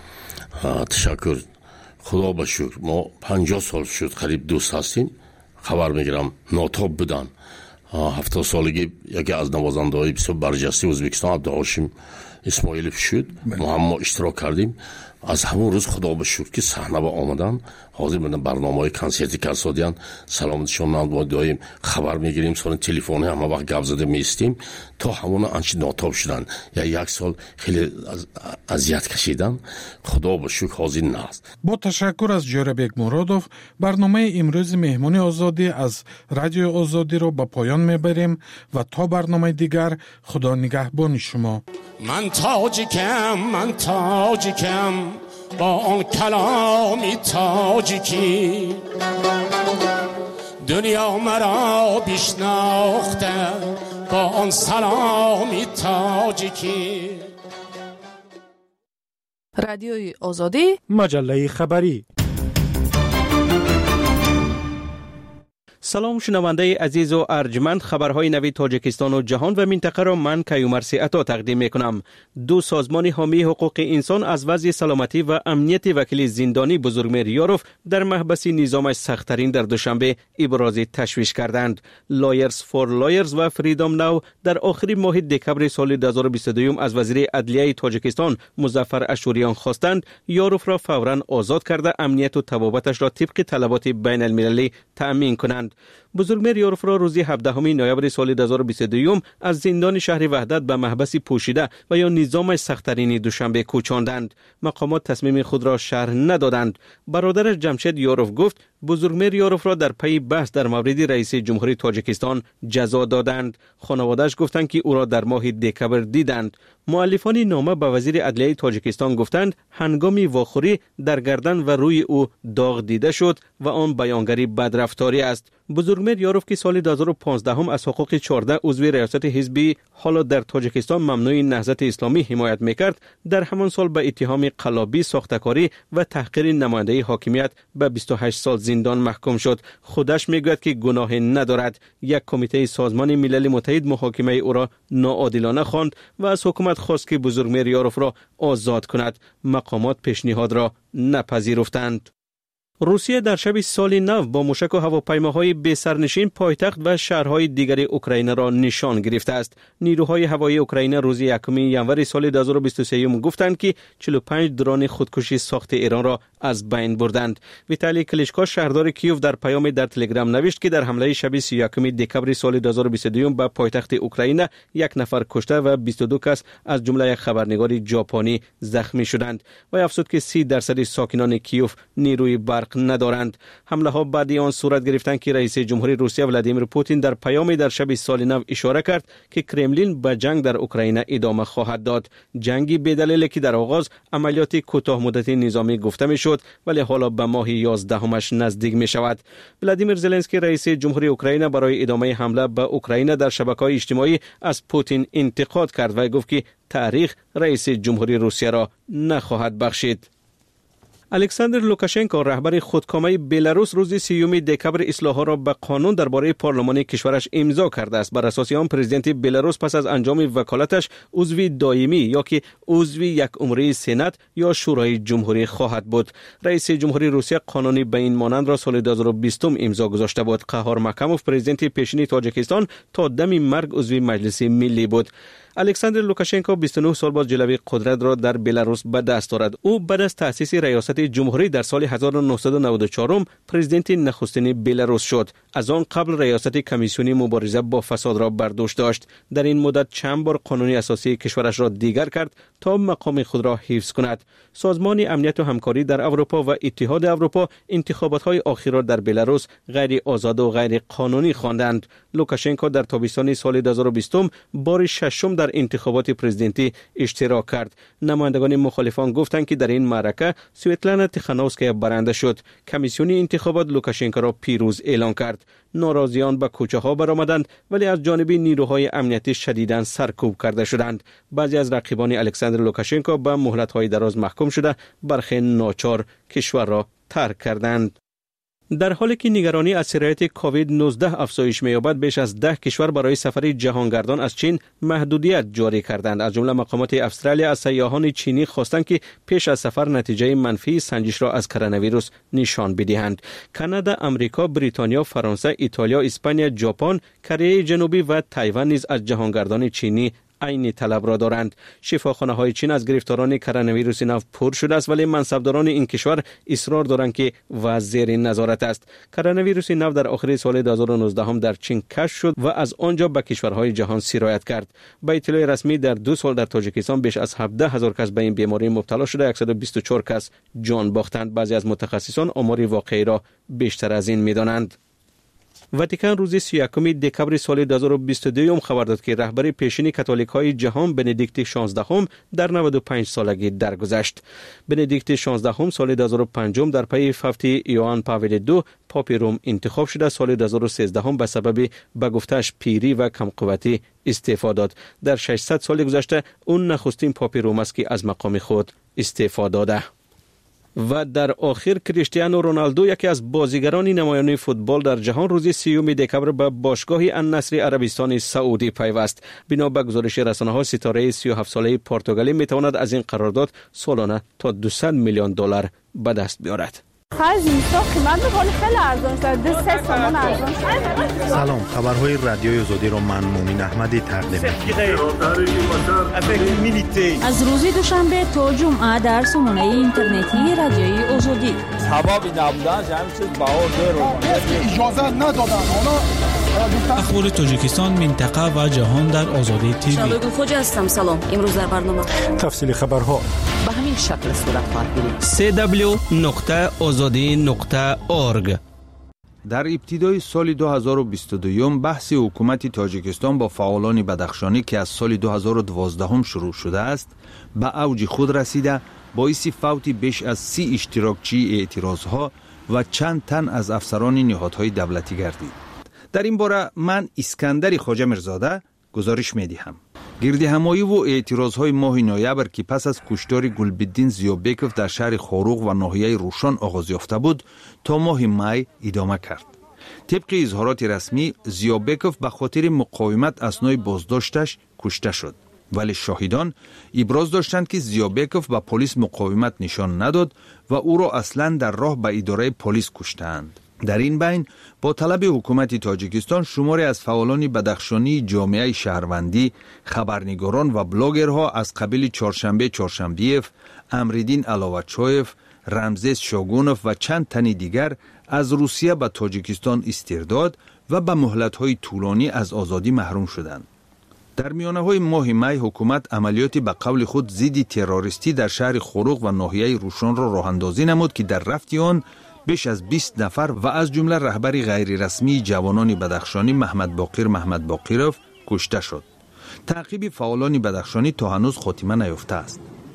تشکر خدا با شکر ما پنجاه سال شد قریب دوست هستیم خبر میگیرم ناتاب بودن هفتاد سالگی یکی از نوازنده‌های بسیار برجسته ازبکستان عبدالهاشم اسماعیلوف شد. ما هم اشتراک کردیم. از همون روز خدا به شکر که صحنه با آمدن حاضر بودن برنامه‌های کنسرتی کسادیان سلامتشون ما دایم خبر میگیریم سر تلفن هم وقت گپ زده میستیم تا همون انچ ناتاب شدن یا یک سال خیلی اذیت کشیدن. خدا به شکر حاضر نست. با تشکر از جوربک مرادوف برنامه امروز مهمانی آزادی از رادیو آزادی رو به پایان میبریم و تا برنامه دیگر خدا نگهبان شما. من تاجیکم من تاجیکم با آن کلامی تاجیکی دنیا مرا بشناخته با آن سلامی تاجیکی. رادیوی آزادی مجله خبری. سلام شنونده عزیز و ارجمند، خبرهای نوی تاجیکستان و جهان و منطقه را من کیومرثی عطا تقدیم می کنم. دو سازمان حامی حقوق انسان از وضع سلامتی و امنیت وکیل زندانی بزرگمیر یاروف در محبس نظامش سخت‌ترین در دوشنبه ابراز تشویش کردند. لایرز فور لایرز و فریدام ناو در آخر ماه دکبر سال دو هزار و بیست و دو از وزیر عدلیه تاجیکستان مظفر اشوریان خواستند یاروف را فوراً آزاد کرده امنیت و طبابتش را طبق طلبات بین المللی تأمین کنند. بزرگمیر یاروف را روز هفدهم نوامبر سال دو هزار و بیست و دو از زندان شهر وحدت به محبس پوشیده و یا نظام سخت‌ترین دوشنبه کوچاندند. مقامات تصمیم خود را شرح ندادند. برادرش جمشید یاروف گفت بزرگمیر یاروف را در پی بحث در مورد رئیس جمهوری تاجیکستان جزا دادند. خانواده‌اش گفتند که او را در ماه دکبر دیدند. مؤلفان نامه به وزیر عدلیه تاجیکستان گفتند هنگامی واخوری در گردن و روی او داغ دیده شد و آن بیانگری بدرفتاری است. بزرگمیر یاروف که سال دو هزار و پانزده هم از حقوق چهارده عضو ریاست حزبی حالا در تاجیکستان ممنوع نهضت اسلامی حمایت میکرد، در همان سال به اتهام قلابی، ساختکاری و تحقیر نماینده حاکمیت به بیست و هشت سال زندان محکوم شد. خودش میگوید که گناه ندارد. یک کمیته سازمان ملل متحد محاکمه او را ناعادلانه خواند و از حکومت خواست که بزرگمیر یاروف را آزاد کند. مقامات پیشنهاد را نپذیرفتند. روسیه در شب سال نو با موشک و هواپیماهای بی سرنشین پایتخت و شهرهای دیگر اوکراین را نشان گرفته است. نیروهای هوایی اوکراین روز یکم ژانویه سال دو هزار و بیست و سه گفتند که چهل و پنج درون خودکشی ساخت ایران را از بین بردند. ویتالی کلیچکو شهردار کیوف در پیام در تلگرام نوشت که در حمله شب سی و یکم دکبر سال دو هزار و بیست و دو به پایتخت اوکراین یک نفر کشته و بیست و دو کس از جمله یک خبرنگار ژاپنی زخمی شدند و افزود که سی درصد ساکنان کیوف نیروی برق ندارند. حمله ها بعد آن صورت گرفتند که رئیس جمهوری روسیه ولادیمیر پوتین در پیامی در شب سال نو اشاره کرد که کرملین به جنگ در اوکراین ادامه خواهد داد. جنگی بدلیل که در آغاز عملیات کوتاه مدتی نظامی گفته میشد ولی حالا به ماه یازدهمش نزدیک می شود. ولادیمیر زلنسکی رئیس جمهوری اوکراین برای ادامه حمله به اوکراین در شبکه‌های اجتماعی از پوتین انتقاد کرد و گفت که تاریخ رئیس جمهوری روسیه را نخواهد بخشید. الکساندر لوکاشنکو رهبر خودکامه بلاروس روز سیوم دکبر اصلاحات را به قانون درباره پارلمان کشورش امضا کرده است. بر اساس آن پرزیدنت بلاروس پس از انجام وکالتش عضو دائمی یا که عضو یک عمره سنا یا شورای جمهوری خواهد بود. رئیس جمهوری روسیه قانونی به این مانند را سال دو هزار و بیست امضا گذاشته بود. قهار مکموف پرزیدنت پیشین تاجیکستان تا دم مرگ عضو مجلس ملی بود. الکساندر لوکاشنکو بیست و نه سال بعد جلوه قدرت را در بلاروس به دست دارد. او بعد از تأسیس ریاست جمهوری در سال هزار و نهصد و نود و چهار پرزیدنت نخستین بلاروس شد. از آن قبل ریاست کمیسیونی مبارزه با فساد را بر دوش داشت. در این مدت چند بار قانون اساسی کشورش را دیگر کرد تا مقام خود را حفظ کند. سازمان امنیت و همکاری در اروپا و اتحاد اروپا انتخابات‌های اخیر را در بلاروس غیر آزاد و غیر قانونی خواندند. لوکاشنکو در تابستان سال دو هزار و بیست بار ششم در انتخابات پرزیدنتی اشتراک کرد. نمایندگان مخالفان گفتند که در این معرکه سویتلانا تیخانوسکایا برنده شد. کمیسیون انتخابات لوکاشنکو را پیروز اعلام کرد. ناراضیان به کوچه ها برآمدند ولی از جانب نیروهای امنیتی شدیداً سرکوب کرده شدند. بعضی از رقیبان الکساندر لوکاشنکو به مهلت‌های دراز محکوم شده برخی ناچار کشور را ترک کردند. در حالی که نگرانی از سرایت کووید نوزده افزایش می‌یابد، بیش از ده کشور برای سفر جهانگردان از چین محدودیت جاری کردند. از جمله مقامات استرالیا از سیاحان چینی خواستند که پیش از سفر نتیجه منفی سنجش را از کرونا ویروس نشان بدهند. کانادا، آمریکا، بریتانیا، فرانسه، ایتالیا، اسپانیا، ژاپن، کره جنوبی و تایوان نیز از جهانگردان چینی عین طلب را دارند. شفاخانه های چین از گرفتاران کرونا ویروس نو پر شده است، ولی منصبداران این کشور اصرار دارند که وضع زیر نظارت است. کرونا ویروس نو در آخر سال دو هزار و نوزده هم در چین کشف شد و از آنجا به کشورهای جهان سرایت کرد. با اطلاع رسمی در دو سال در تاجیکستان بیش از هفده هزار کس به این بیماری مبتلا شده، صد و بیست و چهار کس جان باختند. بعضی از متخصصان آمار واقعی را بیشتر از این می‌دانند. واتیکان روز سی و یکم دکبر سال دو هزار و بیست و دو خبر داد که رهبر پیشین کاتولیک های جهان بندیکت شانزدهم در نود و پنج سالگی درگذشت. بندیکت شانزدهم سال دو هزار و پنج در پی فوت یوحان پاول دو پاپ روم انتخاب شده. سال دو هزار و سیزده به سبب به گفتش پیری و کم قوتی استعفا داد. در ششصد سال گذشته اون نخستین پاپ روم است که از مقام خود استعفا داده. و در آخر کریستیانو رونالدو، یکی از بازیگران نمایان فوتبال در جهان، روز سیوم دکبر به باشگاه النصر عربستان سعودی پیوست. بنا به گزارش رسانه‌ها، ستاره سی و هفت ساله پرتغالی میتواند از این قرارداد سالانه تا دویست میلیون دلار به دست بیارد. سلام، خبرهای رادیوی آزادی را من مومن احمدی تقدیم می‌کنم. از روز دوشنبه تا جمعه در سامانه اینترنتی رادیوی آزادی. حبابی نبودن همین چیز باور رو اجازه ندادن. اخبار تاجیکستان، منطقه و جهان در آزادی تیوی. شالوگو خوج هستم. سلام. امروز در برنامه تفصیل خبرها به همین شکل صورت خواهد بود. سی دبلیو نقطه آزادی نقطه اورگ. در ابتدای سال دو هزار و بیست و دو بحث حکومت تاجیکستان با فعالان بدخشانی که از سال دو هزار و دوازده شروع شده است به اوج خود رسیده، باعث فوت بیش از سی اشتراکچی اعتراضها و چند تن از افسران نهادهای دولتی گردید. در این باره من اسکندر خواجه میرزاده گزارش می‌دهم. گرد همایی و اعتراضهای ماه نوامبر که پس از کشتار گلبدین زیابکوف در شهر خاروق و ناحیه روشان آغاز یافته بود تا ماه می ادامه کرد. طبق اظهارات رسمی، زیابکوف به خاطر مقاومت اثنای بازداشتش کشته شد، ولی شاهدان ابراز داشتند که زیابکوف به پلیس مقاومت نشان نداد و او را اصلا در راه به اداره پلیس کشتند. در این بین با طلب حکومت تاجیکستان شماری از فعالان بدخشانی جامعه شهروندی، خبرنگاران و بلاگرها از قبیل چهارشنبه چهارشنبیف، امریدین علاوچویف، رمزیس شاگونوف و چند تن دیگر از روسیه به تاجیکستان استرداد و به مهلت‌های طولانی از آزادی محروم شدند. در میانه‌های ماه می حکومت عملیاتی به قول خود ضد تروریستی در شهر خاروق و ناحیه روشان را راه اندازی نمود که در رفت آن بیش از بیست نفر و از جمله رهبر غیر رسمی جوانان بدخشانی محمد باقر محمد باقرов کشته شد. تعقیب فعالان بدخشانی تا هنوز خاتمه نیافته است.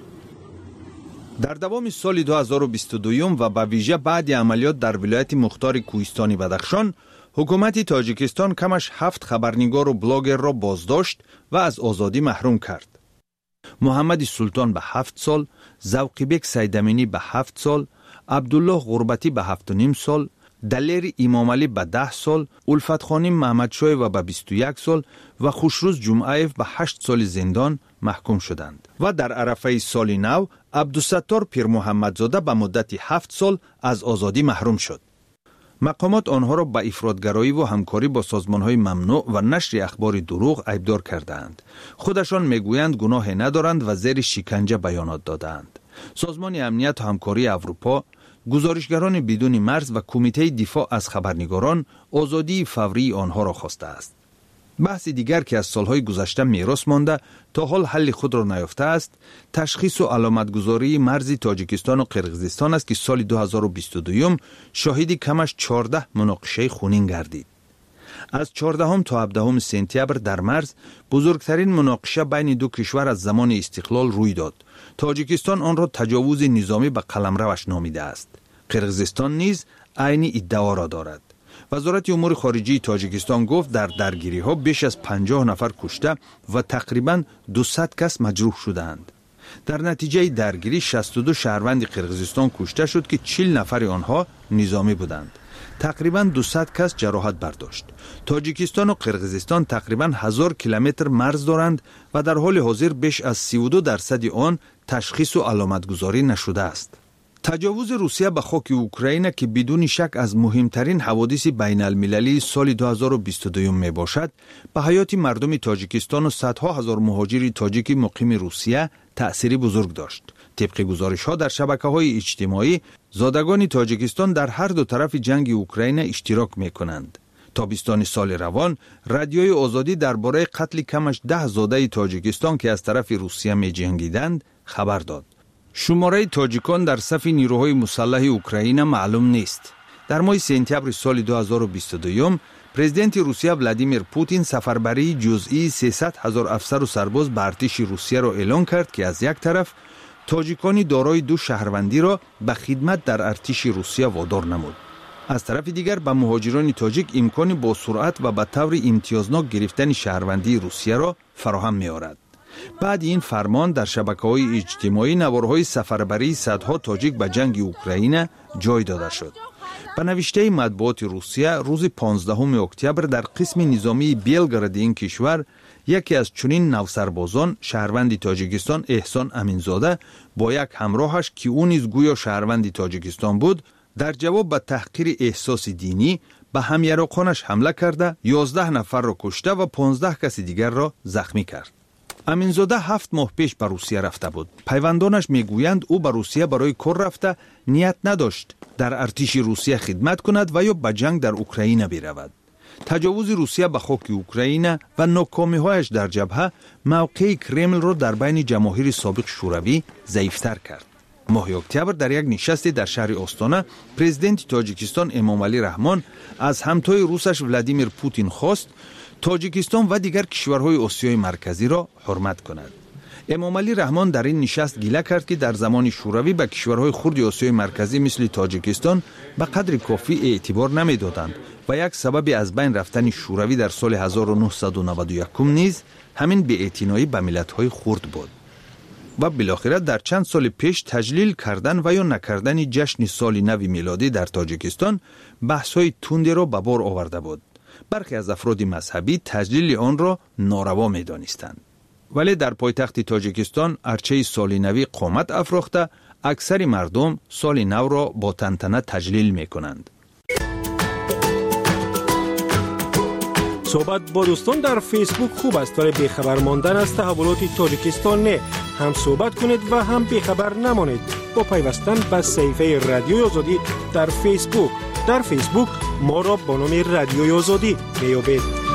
در دوام سال دو هزار و بیست و دو و به ویژه بعد عملیات در ولایت مختار کوهستانی بدخشان، حکومت تاجیکستان کمش هفت خبرنگار و بلاگر را بازداشت و از آزادی محروم کرد. محمد سلطان به هفت سال، ذوقیبک سیدامینی به هفت سال، عبدالله غربتی به هفت و نیم سال، دلیر امامعلی به ده سال، الفت خانی محمدشاه و به بیست و یک سال و خوشروز جمعیف به هشت سال زندان محکوم شدند. و در عرفه سال نو عبدالستار پیر محمدزاده به مدت هفت سال از آزادی محروم شد. مقامات آنها را به افراطگرایی و همکاری با سازمانهای ممنوع و نشر اخبار دروغ ایبدار کردند. خودشان میگویند گناه ندارند و زیر شکنجه بیانات دادند. سازمان امنیت و همکاری اروپا، گزارشگران بدون مرز و کمیته دفاع از خبرنگاران آزادی فوری آنها را خواسته است. بحث دیگر که از سالهای گذشته میراث مانده تا حال حل خود را نیافته است، تشخیص و علامتگذاری مرز تاجیکستان و قرقیزستان است که سال دو هزار و بیست و دو شاهدی کمش چهارده مناقشه خونین گردید. از چهاردهم تا هفدهم سپتامبر در مرز بزرگترین مناقشه بین دو کشور از زمان استقلال روی داد. تاجیکستان آن را تجاوز نظامی به قلمروش نامیده است. قرقیزستان نیز عین ادعا را دارد. وزارت امور خارجه تاجیکستان گفت در درگیری ها بیش از پنجاه نفر کشته و تقریباً دویست کس مجروح شدند. در نتیجه درگیری شصت و دو شهروند قرقیزستان کشته شد که چهل نفر آنها نظامی بودند. تقریباً دویست کس جراحت برداشت. تاجیکستان و قرقیزستان تقریباً هزار کیلومتر مرز دارند و در حال حاضر بیش از سی و دو درصد آن تشخیص و علامتگذاری نشده است. تجاوز روسیه به خاک اوکراین که بدون شک از مهمترین حوادث بین المللی سال دو هزار و بیست و دو می باشد، به حیات مردم تاجیکستان و صدها هزار مهاجر تاجیک مقیم روسیه تأثیری بزرگ داشت. طبق گزارش‌ها در شبکه‌های اجتماعی، زادگان تاجیکستان در هر دو طرف جنگ اوکراین اشتراک می‌کنند. تابستان سال روان، رادیوی آزادی درباره قتل کمش ده زاده تاجیکستان که از طرف روسیه می‌جنگیدند خبر داد. شماره تاجیکان در صف نیروهای مسلح اوکراین معلوم نیست. در ماه سپتامبر سال دو هزار و بیست و دو، پرزیدنت روسیه ولادیمیر پوتین سفربری جزئی سیصد هزار افسر و سرباز به ارتش روسیه را اعلان کرد که از یک طرف تاجیکانی دارای دو شهروندی را به خدمت در ارتش روسیه وادار نمود. از طرف دیگر به مهاجران تاجیک امکانی با سرعت و به طور امتیازناک گرفتن شهروندی روسیه را فراهم می‌آورد. بعد این فرمان در شبکه‌های اجتماعی نوارهای سفربری صدها تاجیک به جنگ اوکراین جای داده شد. به نوشته مطبوعات روسیه روز پانزدهم اکتبر در قسم نظامی بیلگراد این کشور یکی از چنین نوسربازان شهروند تاجیکستان احسان امینزاده با یک همراهش که او نیز گویا شهروند تاجیکستان بود، در جواب به تحقیر احساس دینی به همیراقانش حمله کرده یازده نفر را کشته و پانزده کس دیگر را زخمی کرد. امینزاده هفت ماه پیش به روسیه رفته بود. پیوندانش میگویند او به روسیه برای کار رفته، نیت نداشت در ارتش روسیه خدمت کند و یا به جنگ در اوکراین برود. تجاوز روسیه به خاک اوکراین و ناکامی‌هایش در جبهه موقع کرمل را در بین جماهیر سابق شوروی ضعیف‌تر کرد. ماه اکتبر در یک نشست در شهر آستانه، پرزیدنت تاجیکستان امامعلی رحمان از همتای روسش ولادیمیر پوتین خواست تاجیکستان و دیگر کشورهای آسیای مرکزی را حرمت کند. امامعلی رحمان در این نشست گله کرد که در زمان شوروی به کشورهای خرد آسیای مرکزی مثل تاجیکستان به قدر کافی اعتبار نمیدادند و یک سبب از بین رفتن شوروی در سال هزار و نهصد و نود و یک نیز همین بی‌اعتنایی به ملت‌های خرد بود. و بالاخره در چند سال پیش تجلیل کردن و یا نکردن جشن سال نو میلادی در تاجیکستان بحث‌های تندی را به بار آورده بود. برخی از افراد مذهبی تجلیل آن را ناروا می‌دانستند. ولی در پایتخت تاجیکستان ارچه سال نوی قامت افراخته، اکثر مردم سال نو را با تنتنه تجلیل می‌کنند. صحبت با دوستان در فیسبوک خوب است ولی بیخبر ماندن از تحولات تاجیکستان نه. هم صحبت کنید و هم بیخبر نمانید با پیوستن به صفحه رادیوی آزادی در فیسبوک. در فیسبوک ما را با نام رادیوی آزادی میابید.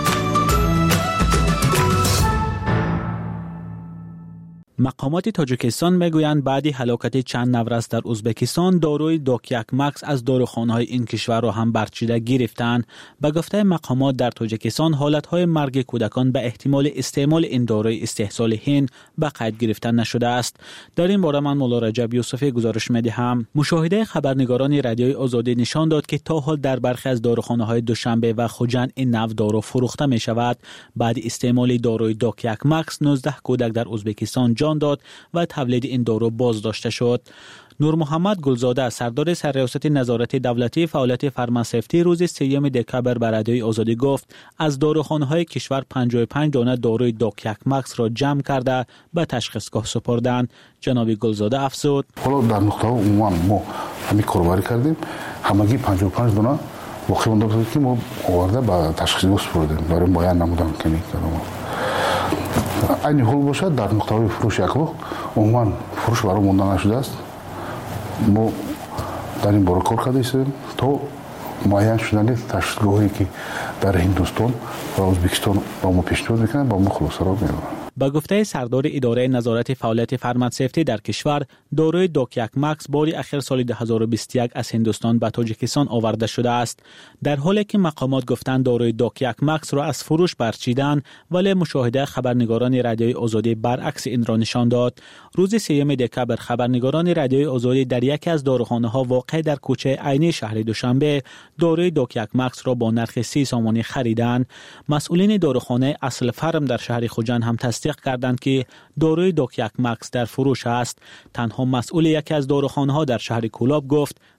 مقامات تاجیکستان میگویند بعد هلاکت چند نورس در ازبکستان داروی دوکیک مکس از داروخانه‌های این کشور را هم برچیده گرفتند. به گفته مقامات در تاجیکستان حالت‌های مرگ کودکان به احتمال استعمال این داروی استحصال هند به قید گرفته نشده است. در این باره من مولا رجب یوسفی گزارش می‌دهم. مشاهده خبرنگاران رادیوی آزادی نشان داد که تا حال در برخی از داروخانه‌های دوشنبه و خوجند این نوع دارو فروخته می‌شود. بعد استعمال داروی دوکیک مکس نوزده کودک در ازبکستان جان داد و تولید این دارو بازداشته شد. نور محمد گلزاده سردار سرریاست نظارت دولتی فعالیت فارماسفتی روز سوم دکامبر بر رادیوی آزادی گفت از داروخانه‌های کشور پنجاه و پنج دانه داروی دوکیک مکس را جمع کرده به تشخیصگاه سپردند. جناب گلزاده افزود: حالا در نقطه عموما ما همین کاربری کردیم، همگی پنجاه و پنج دانه واقعا مونده بود که ما آورده به تشخیصگاه سپردیم برای معاین نمودن کنیم. این حال باشد در نقطه فروش یک وقت عموما فروش برای مونده نشده است. ما در این باره کار کرده ایستیم تا معین شدن تشخیصگاهی که در هندوستان و ازبکستان با ما پیشنهاد میکنن با ما خلاصه را میبرن. با گفته سردار اداره نظارت فعالیت فارماسفتی در کشور، داروی دوکیک مکس باری اخیر سال دو هزار و بیست و یک از هندوستان به تاجیکستان آورده شده است. در حالی که مقامات گفتند داروی دوکیک مکس را از فروش برچیدن، ولی مشاهده خبرنگاران رادیوی آزادی برعکس این را نشان داد. روز سوم دکامبر خبرنگاران رادیوی آزادی در یکی از داروخانه‌ها واقع در کوچه عینی شهر دوشنبه داروی دوکیک مکس را با نرخ سی سامانی خریدند. مسئولین داروخانه اصل فرم در شهر خوجند هم تصدیق کردند که داروی دوکیک مکس در فروش است. تنها مسئول یکی از داروخانه‌ها در شهر کولاب گفت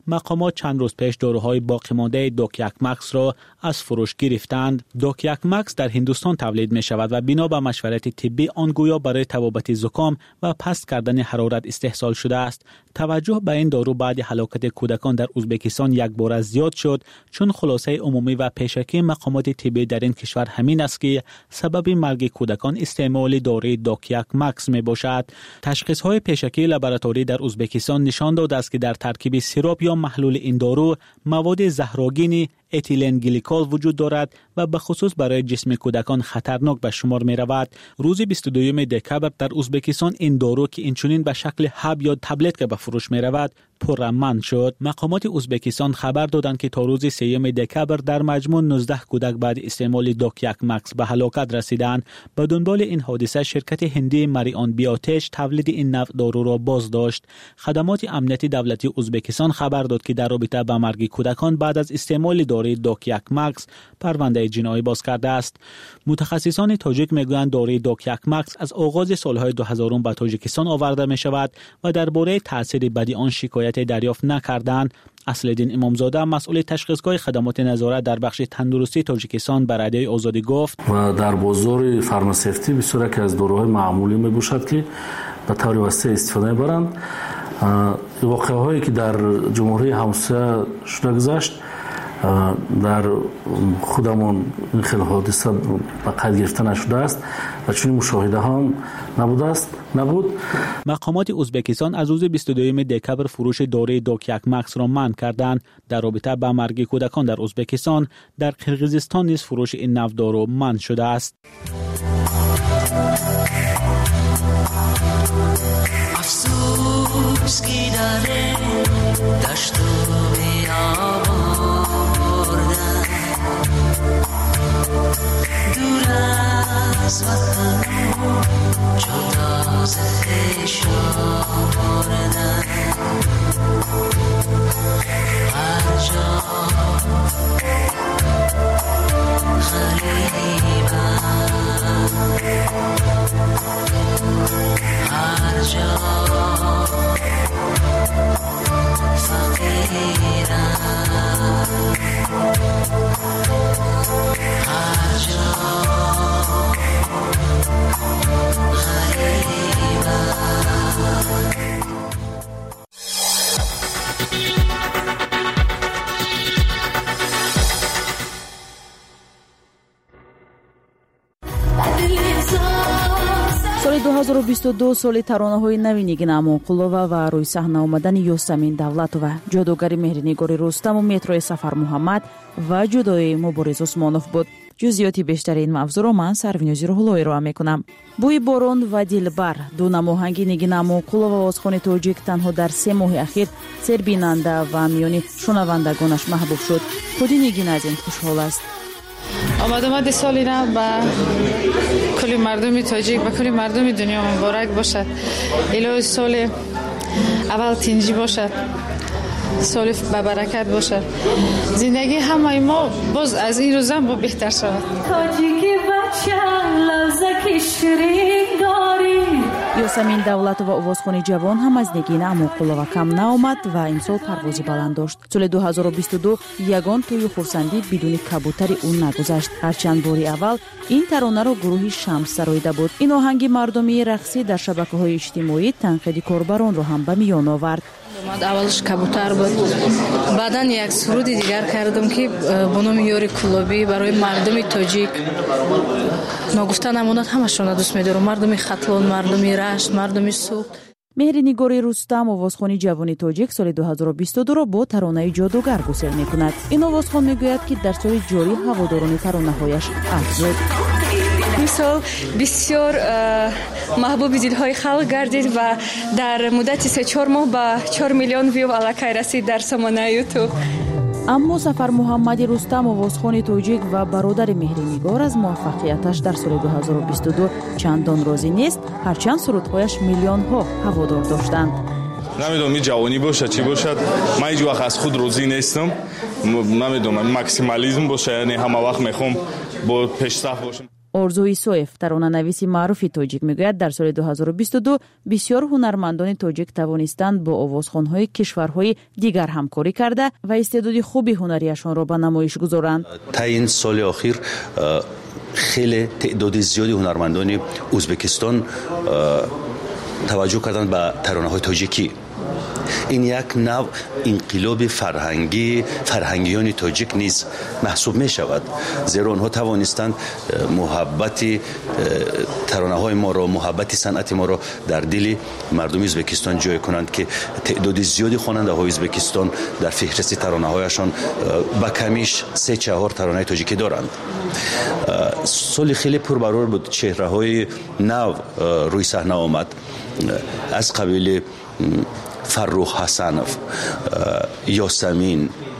مقامات چند روز پیش داروهای باقی مانده دوکیاک مکس را از فروش گرفتند. دوکیاک مکس در هندوستان تولید می شود و بنا به مشورت طبی آن گویا برای تبابت زکام و پست کردن حرارت استحصال شده است. توجه به این دارو بعد هلاکت کودکان در ازبکستان یک بار زیاد شد، چون خلاصه عمومی و پیشکی مقامات طبی در این کشور همین است که سبب مرگ کودکان استعمال داروی دوکیاک مکس می باشد. تشخیص های پیشکی لابراتوری در ازبکستان نشان داده است که در ترکیب سیروپ یا محلول این دارو مواد زهرآگین اتیلن گلیکول وجود دارد و به خصوص برای جسم کودکان خطرناک به شمار می رود. روز بیست و دوم دکبر در ازبکستان این دارو که اینچنین به شکل حب یا تبلت که به فروش می رود پرامن شد. مقامات ازبکستان خبر دادند که تا روز سوم دکبر در مجموع نوزده کودک بعد استعمال دوکیاک مکس به هلاکت رسیدند. به دنبال این حادثه شرکت هندی مریان بیاتش تولید این نوع دارو را باز داشت. خدمات امنیتی دولتی ازبکستان خبر داد که در رابطه با مرگ کودکان بعد از استعمال داروی دوکیاک مکس پرونده جنایی باز کرده است. متخصصان تاجیک میگویند داروی دوکیاک مکس از آغاز سالهای دو هزار به تاجیکستان آورده می شود و درباره تاثیر بدی آن شکایت دریافت نکردند. اصلالدین امامزاده مسئول تشخیصگاه خدمات نظارت در بخش تندرستی تاجیکستان بر رادیوی آزادی گفت و در بازار فارماسیوتی بسیار که از داروهای معمولی می باشد که به طور وسیع استفاده می‌برند. واقعه هایی که در جمهوری همسایه شده گذشت در خودمون این خیلی حادثه به قید گرفته نشده است و چون مشاهده هم نبوده است نبود. مقامات ازبکستان از روز بیست و دوم دکبر فروش داروی دوکیاک مکس را منع کردند. در رابطه با مرگ کودکان در ازبکستان در قرقیزستان نیز فروش این نوع دارو منع شده است. افسوس کی داره دشت و بیابان بردن دور از وطن جدا ز خویشان بردن هر جا غریبم هر جا فقیرم هر جا غریبم. соли ду ҳазору бисту ду соли таронаҳои нави нигин амонқулова ва рӯи саҳна омадани ёсамин давлатова, ҷодугари меҳринигори рустаму метрои сафар муҳаммад ва ҷудоии мубориз усмонов буд. ҷузъиёти бештари ин мавзӯъро ман Сарвинёзи Рӯҳуллоӣ роҳа мекунам. бӯи борон ва дилбар ду намоҳанги нигин амонқулова овозхони тоҷик танҳо дар се моҳи ахир сербинанда ва миёни шунавандагонаш маҳбуб шуд. худи нигин аз ин хушҳол аст. آمد آمد سالی نو با کلی مردم تاجیک و کلی مردم دنیا مبارک باشد. الهی سال اول تنجی باشد، سال با برکت باشد، زندگی همه ما باز از این روزم با بهتر شود. تاجیکی بچه لوزکی شیرین داری. ёсамин давлатова овозхони ҷавон ҳам аз нигина амонқулова кам наомад ва имсол парвози баланд дошт. соли ду ҳазору бисту ду ягон тӯйи хурсандӣ бидуни кабутари ӯ нагузашт. ҳарчанд бори аввал ин таронаро гурӯҳи Шамс сароида буд. ин оҳанги мардумии рақсӣ дар шабакаҳои иҷтимоӣ танқиди корбаронро ҳам ба миён овард. اولش کبوتر بود، بعدن یک سرود دیگر کردم که به نام یاری کلابی برای مردم تاجیک. نگفته نماند همشون دوست می‌دارم، مردم خطلون، مردم رشت، مردم سوخت. меҳринигори рустам овозхони ҷавони тоҷик соли ду ҳазору бисту ду ро бо таронаи ҷодугар гусел мекунад. ин овозхон мегӯяд ки дар соли ҷорӣ ҳаводорони таронаҳояш афзуд. این سال بسیار محبوب دلهای خلق گردید و در مدت سه چهار ماه با چهار میلیون ویو علاقه رسید در سامانه یوتیوب. аммо сафар муҳаммади рустам овозхони тоҷик ва бародари меҳринигор аз муваффақияташ дар соли ду ҳазору бисту ду чандон розӣ нест, ҳарчанд сурудҳояш миллионҳо ҳаводор доштанд. намедонам ин ҷавонӣ бошад чӣ бошад, ман ҳеҷ вақт аз худ розӣ нестам. намедонам максимализм бошад, яъне ҳама вақт мехом бо пешсаф бошам. орзу исоев, таронанависи маъруфи тоҷик, мегӯяд дар соли дуҳазору бисту ду бисёр ҳунармандони тоҷик тавонистанд бо овозхонҳои кишварҳои дигар ҳамкорӣ карда ва истеъдоди хуби ҳунарияшонро ба намоиш гузоранд. та ин соли охир хеле теъдоди зиёди ҳунармандони ӯзбекистон таваҷҷӯҳ карданд ба таронаҳои тоҷикӣ. ин як нав инқилоби фарҳангӣ фарҳангиёни тоҷик низ маҳсуб мешавад, зеро онҳо тавонистанд муҳаббати таронаҳои моро, муҳаббати санъати моро дар дили мардуми ӯзбекистон ҷой кунанд ки теъдоди зиёди хонандаҳои ӯзбекистон дар феҳристи таронаҳояшон ба камиш се чаҳор таронаи тоҷикӣ доранд. соли хеле пурбарор буд, чеҳраҳои нав рӯи саҳна омад аз қабили фаррух ҳасанов, ёсамин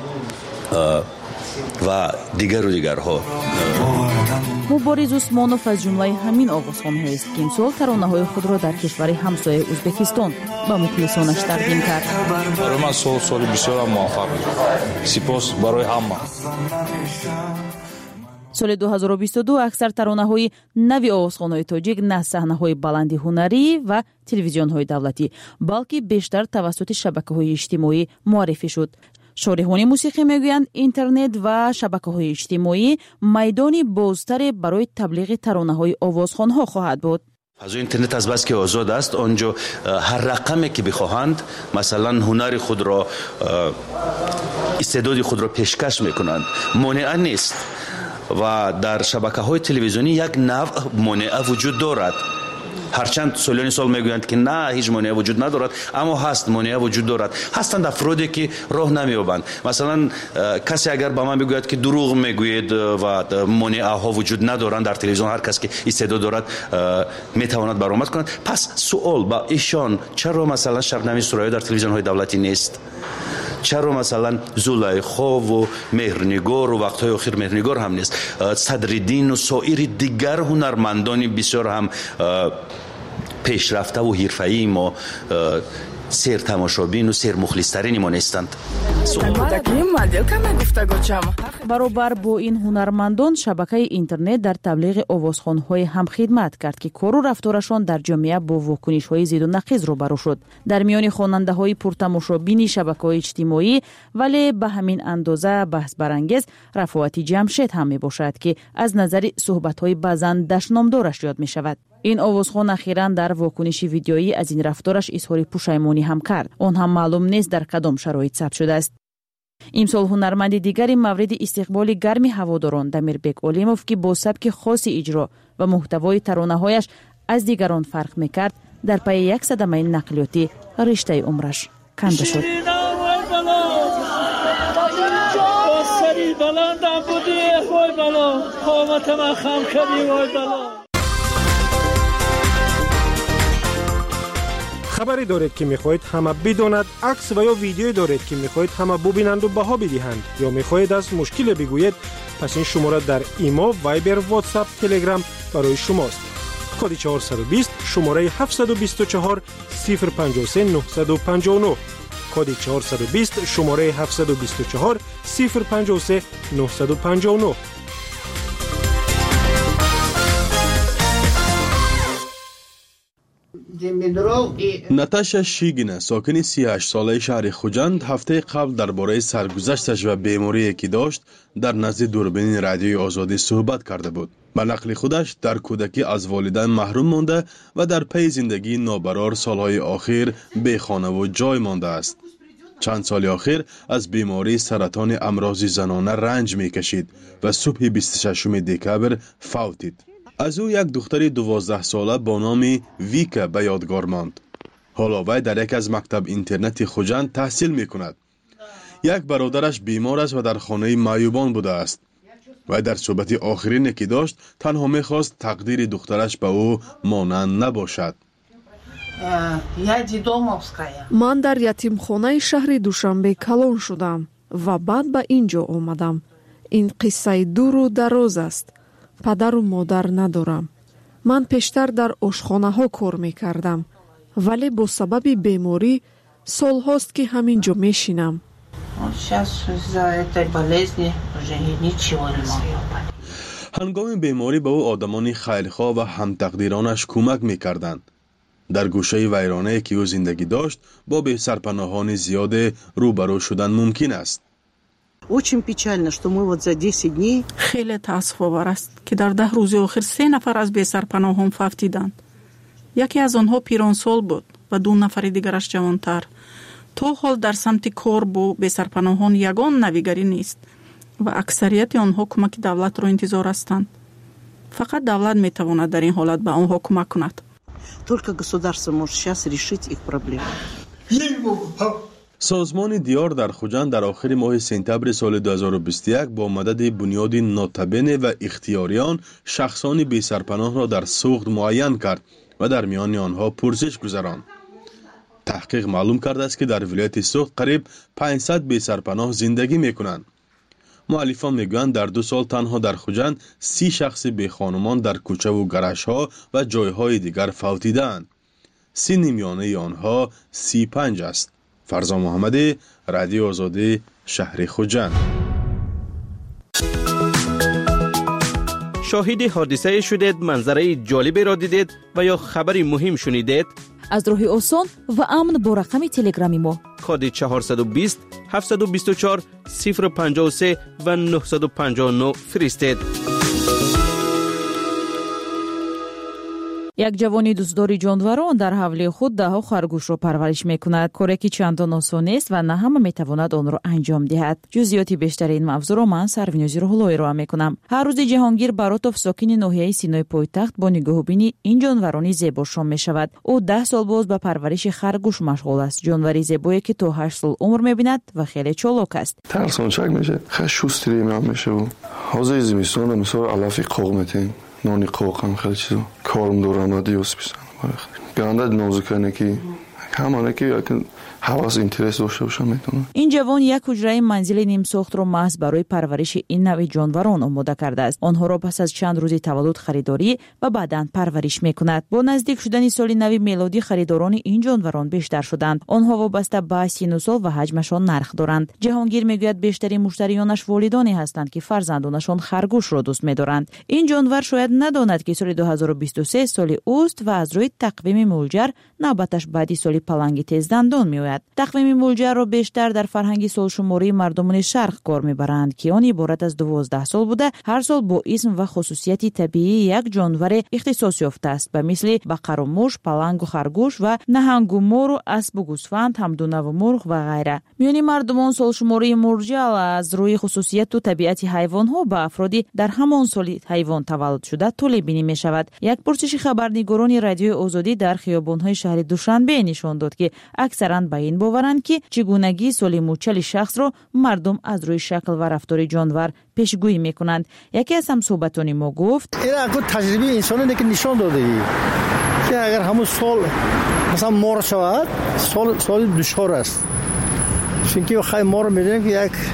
ва дигару дигарҳо. мубориз усмонов аз ҷумлаи ҳамин овозхонҳоест ки имсол таронаҳои худро дар кишвари ҳамсояи ӯзбекистон ба мухлисонаш тақдим кард. барои ман сол соли бисёр муваффақ буд. сипос барои ҳама. соли дуҳазору бисту ду аксар таронаҳои нави овозхонҳои тоҷик на саҳнаҳои баланди ҳунарӣ ва телевизионҳои давлатӣ, балки бештар тавассути шабакаҳои иҷтимоӣ муаррифӣ шуд. шориҳони мусиқӣ мегӯянд интернет ва шабакаҳои иҷтимоӣ майдони бозтаре барои таблиғи таронаҳои овозхонҳо хоҳад буд. фазои интернет аз бас ки озод аст, онҷо ҳар рақаме ки бихоҳанд, масалан ҳунари худро, истеъдоди худро пешкаш мекунанд, монеа нест. ва дар шабакаҳои телевизионӣ як нав монеа вуҷуд дорад. ҳарчанд солиёни сол мегӯянд ки на, ҳеҷ монеа вуҷуд надорад, аммо ҳаст, монеа вуҷуд дорад. ҳастанд афроде ки роҳ намеёбанд. масалан, касе агар ба ман бигӯяд ки дурӯғ мегӯед ва монеаҳо вуҷуд надоранд дар телевизион, ҳар кас ки истеъдод дорад метавонад баромад кунад. пас суол ба ишон, чаро масалан шабнами сурайё дар телевизионҳои давлатӣ нест? чаро масалан зулайхову меҳрнигору вақтҳои охир меҳрнигор ҳам нест? садриддину соири дигар ҳунармандони бисёр ҳам пешрафтаву ҳирфаии мо, сертамошобину сермухлистарини мо нестанд. баробар бо ин ҳунармандон шабакаи интернет дар таблиғи овозхонҳои ҳам хидмат кард ки кору рафторашон дар ҷомеа бо вокунишҳои зидду нақиз рӯбарӯ шуд. дар миёни хонандаҳои пуртамошобини шабакаҳои иҷтимоӣ вале ба ҳамин андоза баҳсбарангез Рафоати Ҷамшед ҳам мебошад ки аз назари суҳбатҳои баъзан дашномдораш ёд мешавад. ин овозхон ахиран дар вокуниши видеоӣ аз ин рафтораш изҳори пушаймонӣ ҳам кард. он ҳам маълум нест дар кадом шароит сабт шудааст. имсол ҳунарманди дигари мавриди истиқболи гарми ҳаводорон Дамирбек Олимов ки бо сабки хоси иҷро ва муҳтавои таронаҳояш аз дигарон фарқ мекард, дар пайи як садамаи нақлиётӣ риштаи умраш канда шуд. خبری دارید که میخواهید همه بداند، عکس و یا ویدیویی دارید که میخواهید همه ببینند و بها بدهند یا میخواهید از مشکل بگویید، پس این شماره در ایمو، وایبر، واتساپ، تلگرام برای شماست. کد چهارصد و بیست شماره هفتصد و بیست و چهار صفر پنجاه و سه نهصد و پنجاه و نه. کد چهارصد و بیست شماره هفتصد و بیست و چهار صفر پنجاه و سه نهصد و پنجاه و نه. наташа шигина сокини سی و هشت ساله шаҳри хуҷанд ҳафтаи қабл дар бораи саргузашташ ва беморие ки дошт дар назди дурбини радиои озодӣ суҳбат карда буд. ба нақли худаш дар кӯдакӣ аз волидайн маҳрум монда ва дар пайи зиндагии нобарор солҳои охир бехонаву ҷой мондааст. чанд соли охир аз бемории саратони амрози занона ранҷ мекашид ва субҳи бисту шашуми декабр фавтид. аз ӯ як духтари дувоздаҳсола бо номи Вика ба ёдгор монд. ҳоло вай дар яке аз мактаб-интернати Хуҷанд таҳсил мекунад. як бародараш бемор аст ва дар хонаи маъюбон будааст. вай дар суҳбати охирине ки дошт танҳо мехост тақдири духтараш ба ӯ монанд набошад. ман дар ятимхонаи шаҳри Душанбе калон шудам ва баъд ба ин ҷо омадам. ин қиссаи дуру дароз аст. падару модар надорам. ман пештар дар ошхонаҳо кор мекардам, вале бо сабаби беморӣ солҳост ки ҳамин ҷо мешинам. هنگام بیماری به او آدمان خیرخواه و همتقدیرانش کمک می‌کردند. در گوشه ویرانه‌ای که او زندگی داشت با به سرپناهان زیاد روبرو شدن ممکن است. خیلی تأسف‌آور است که در ده روز آخر سه نفر از بی سرپناهان فوتیدند. یکی از آنها پیرانسال بود و دو نفر دیگرش جوانتر. تا حال در سمت کار با بی سرپناهان یگان نویگری نیست و اکثریت آنها کمک دولت را انتظار هستند. فقط دولت میتواند در این حالت به آنها کمک کند. سازمان دیار در خوجند در آخر ماه سپتامبر سال دو هزار و بیست و یک با مدد بنیاد ناتبین و اختیاریان شخصان بی سرپناه را در سوخت معین کرد و در میان آنها پرسش گذراند. تحقیق معلوم کرده است که در ولایت سوخت قریب پانصد بی سرپناه زندگی میکنند. مؤلفان میگویند در دو سال تنها در خوجند سی شخص بی خانمان در کوچه و گرش ها و جایهای دیگر فوتیدند. سن میانه آنها سی و پنج است. فرزان محمدی، رادیو آزادی، شهر خوجند. شاهد حادثه شدید، منظره جالبی را دیدید و یا خبری مهم شنیدید؟ از راهی آسان و امن با رقم تلگرامی ما کد چهارصد و بیست هفتصد و بیست و چهار صفر پنجاه و سه و نهصد و پنجاه و نه فرستید. یک جوانی دوستداری جانوران در حوله خود ده ها خرگوش را پرورش میکند. کاری که چندان آسان است و نه همه میتواند آن را انجام دهد. جزئیات بیشتر این موضوع را من سرونیازی روح‌الله ارائه میکنم. هر روز جهانگیر براتوف ساکن ناحیه سینای پایتخت با نگاهبینی این جانوران زیبا شام میشود. او ده سال باز به پرورش خرگوش مشغول است. جانوری زیبایی که تا هشت سال عمر میبیند و خیلی چالاک است. ترسانچک میشه. خیلی شوستری میام میشه و حوزه زمستان مثلا علافی قوق میتین. نانی قوق هم خیلی چیزا کارم دورم دیوس بیسن گرانده نازکانه که همانه که حواس اینترس داشته باشم میتونم. این جوان یک حجره منزل نیم ساخت رو محض برای پرورش این نوع جانوران آماده کرده است. آنها را پس از چند روز تولد خریداری و بعداً پرورش میکند. با نزدیک شدن سال نو میلادی خریداران این جانوران بیشتر شدند. آنها وابسته به سن و سال و حجمشان نرخ دارند. جهانگیر میگوید بیشترین مشتریانش والدانی هستند که فرزندانشان خرگوش را دوست می‌دارند. این جانور شاید نداند که سال دو هزار و بیست و سه سال اوست و از روی تقویم مولجر نوبتش بعدی سال پلنگ تیز دندان میآید. تقویم مولجر را بیشتر در فرهنگ سالشماری مردمان شرق کار میبرند که آن عبارت از دوازده سال بوده. هر سال با اسم و خصوصیت طبیعی یک جانور اختصاص یافته است به مثل بقر و موش، پلنگ و خرگوش و نهنگ و مور و اسب و گوسفند، همدونه و مرغ و غیره. میان مردمان سالشماری مرجع از روی خصوصیت و طبیعت حیوان ها به افرادی در همان سال حیوان تولد شده طول بینی می شود. یک پرسش خبرنگاران رادیوی آزادی در خیابان‌های شهر دوشنبه نشان داد که اکثرا به این باورند که چگونگی سال موچل شخص را مردم از روی شکل و رفتار جانور پیشگویی میکنند. یکی از همصحبتان ما گفت این اگه تجربه انسانی که نشان داده که اگر همون سال مثلا مار شود سال سال دشوار است، چون که خیلی مار میدونیم که یک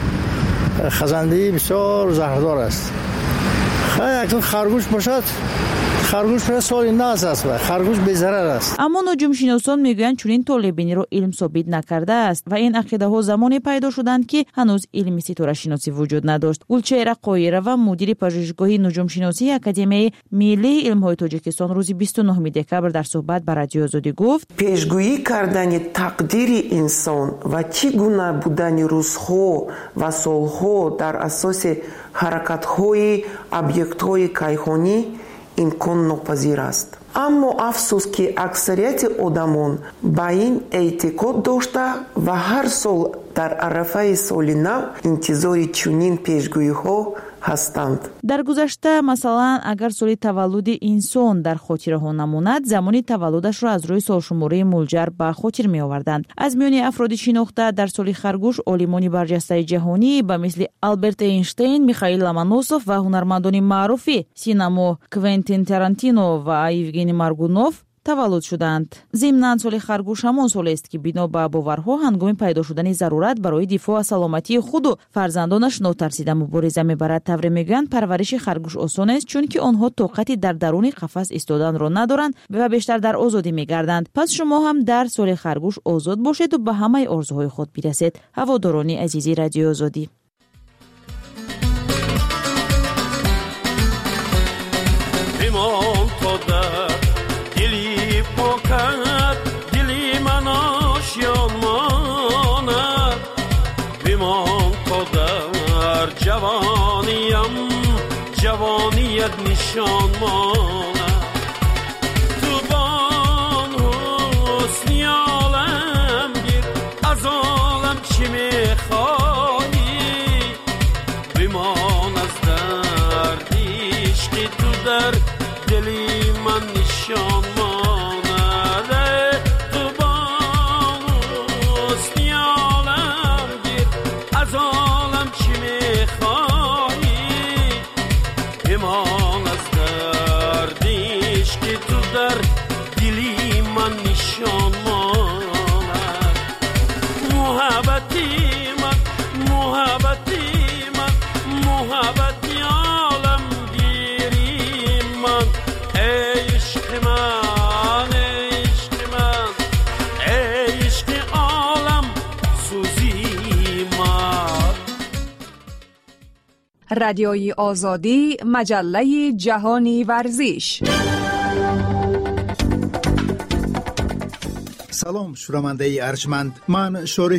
خزنده بسیار زهردار است. خیلی اگه خرگوش باشد خرگوش پر سال ناز است و خرگوش بی‌ضرر است. اما نجوم شناسان میگویند چنین طالع‌بینی را علم ثابت نکرده است و این عقیده ها زمانی پیدا شدند که هنوز علم ستاره شناسی وجود نداشت. گلچهره قایره و مدیر پژوهشگاه نجوم شناسی اکادمی ملی علم های تاجیکستان روز بیست و نهم دکبر در صحبت با رادیو آزادی گفت پیشگویی کردن تقدیر انسان و چگونه بودن روزها و سالها در اساس حرکت های ابیکت های کیهانی امکان ناپذیر است. اما افسوس که اکثریت آدمان با این اعتقاد داشته و هر سال در عرفه سال نو انتظار چنین پیشگویی ها هستند. در گذشته مثلا اگر سال تولد انسان در خاطره ها نماند، زمان تولدش را از روی سالشماره مولجر به خاطر می آوردند. از میان افراد شناخته در سال خرگوش عالمان برجسته جهانی به مثل آلبرت اینشتین، میخائیل لومونوسوف و هنرمندان معروفی سینما کوئنتین تارانتینو و یوگنی مارگونوف تولد شدند. ضمناً سال خرگوش همان سال است که بنا به باورها هنگام پیدا شدن ضرورت برای دفاع از سلامتی خود و فرزندانش ناترسیده مبارزه میبرد. طوری میگویند پرورش خرگوش آسان است چون که آنها طاقتی در درون قفس ایستادن را ندارند و بیشتر در آزادی میگردند. پس شما هم در سال خرگوش آزاد باشید و به همه آرزوهای خود برسید. هواداران عزیزی رادیو آزادی. بمان تا در دلی پاکت دلی من آشیان ماند بمان تا در جوانیم جوانیت نشان ماند تو بان حسنی عالم گیر از عالم چی میخوایی بمان از درد عشق تو در دلی من نشان ماند تو بان حسنی عالم گیر از عالم چی میخوایی بمان از درد عشق تو در دلی من نشان ماند محبتی من محبتی من محبتی عالم گیری من عشق من عشق من عشق عالم سوزی من. رادیوی آزادی، مجله جهانی ورزش. سلام شنونده ارجمند، من شارع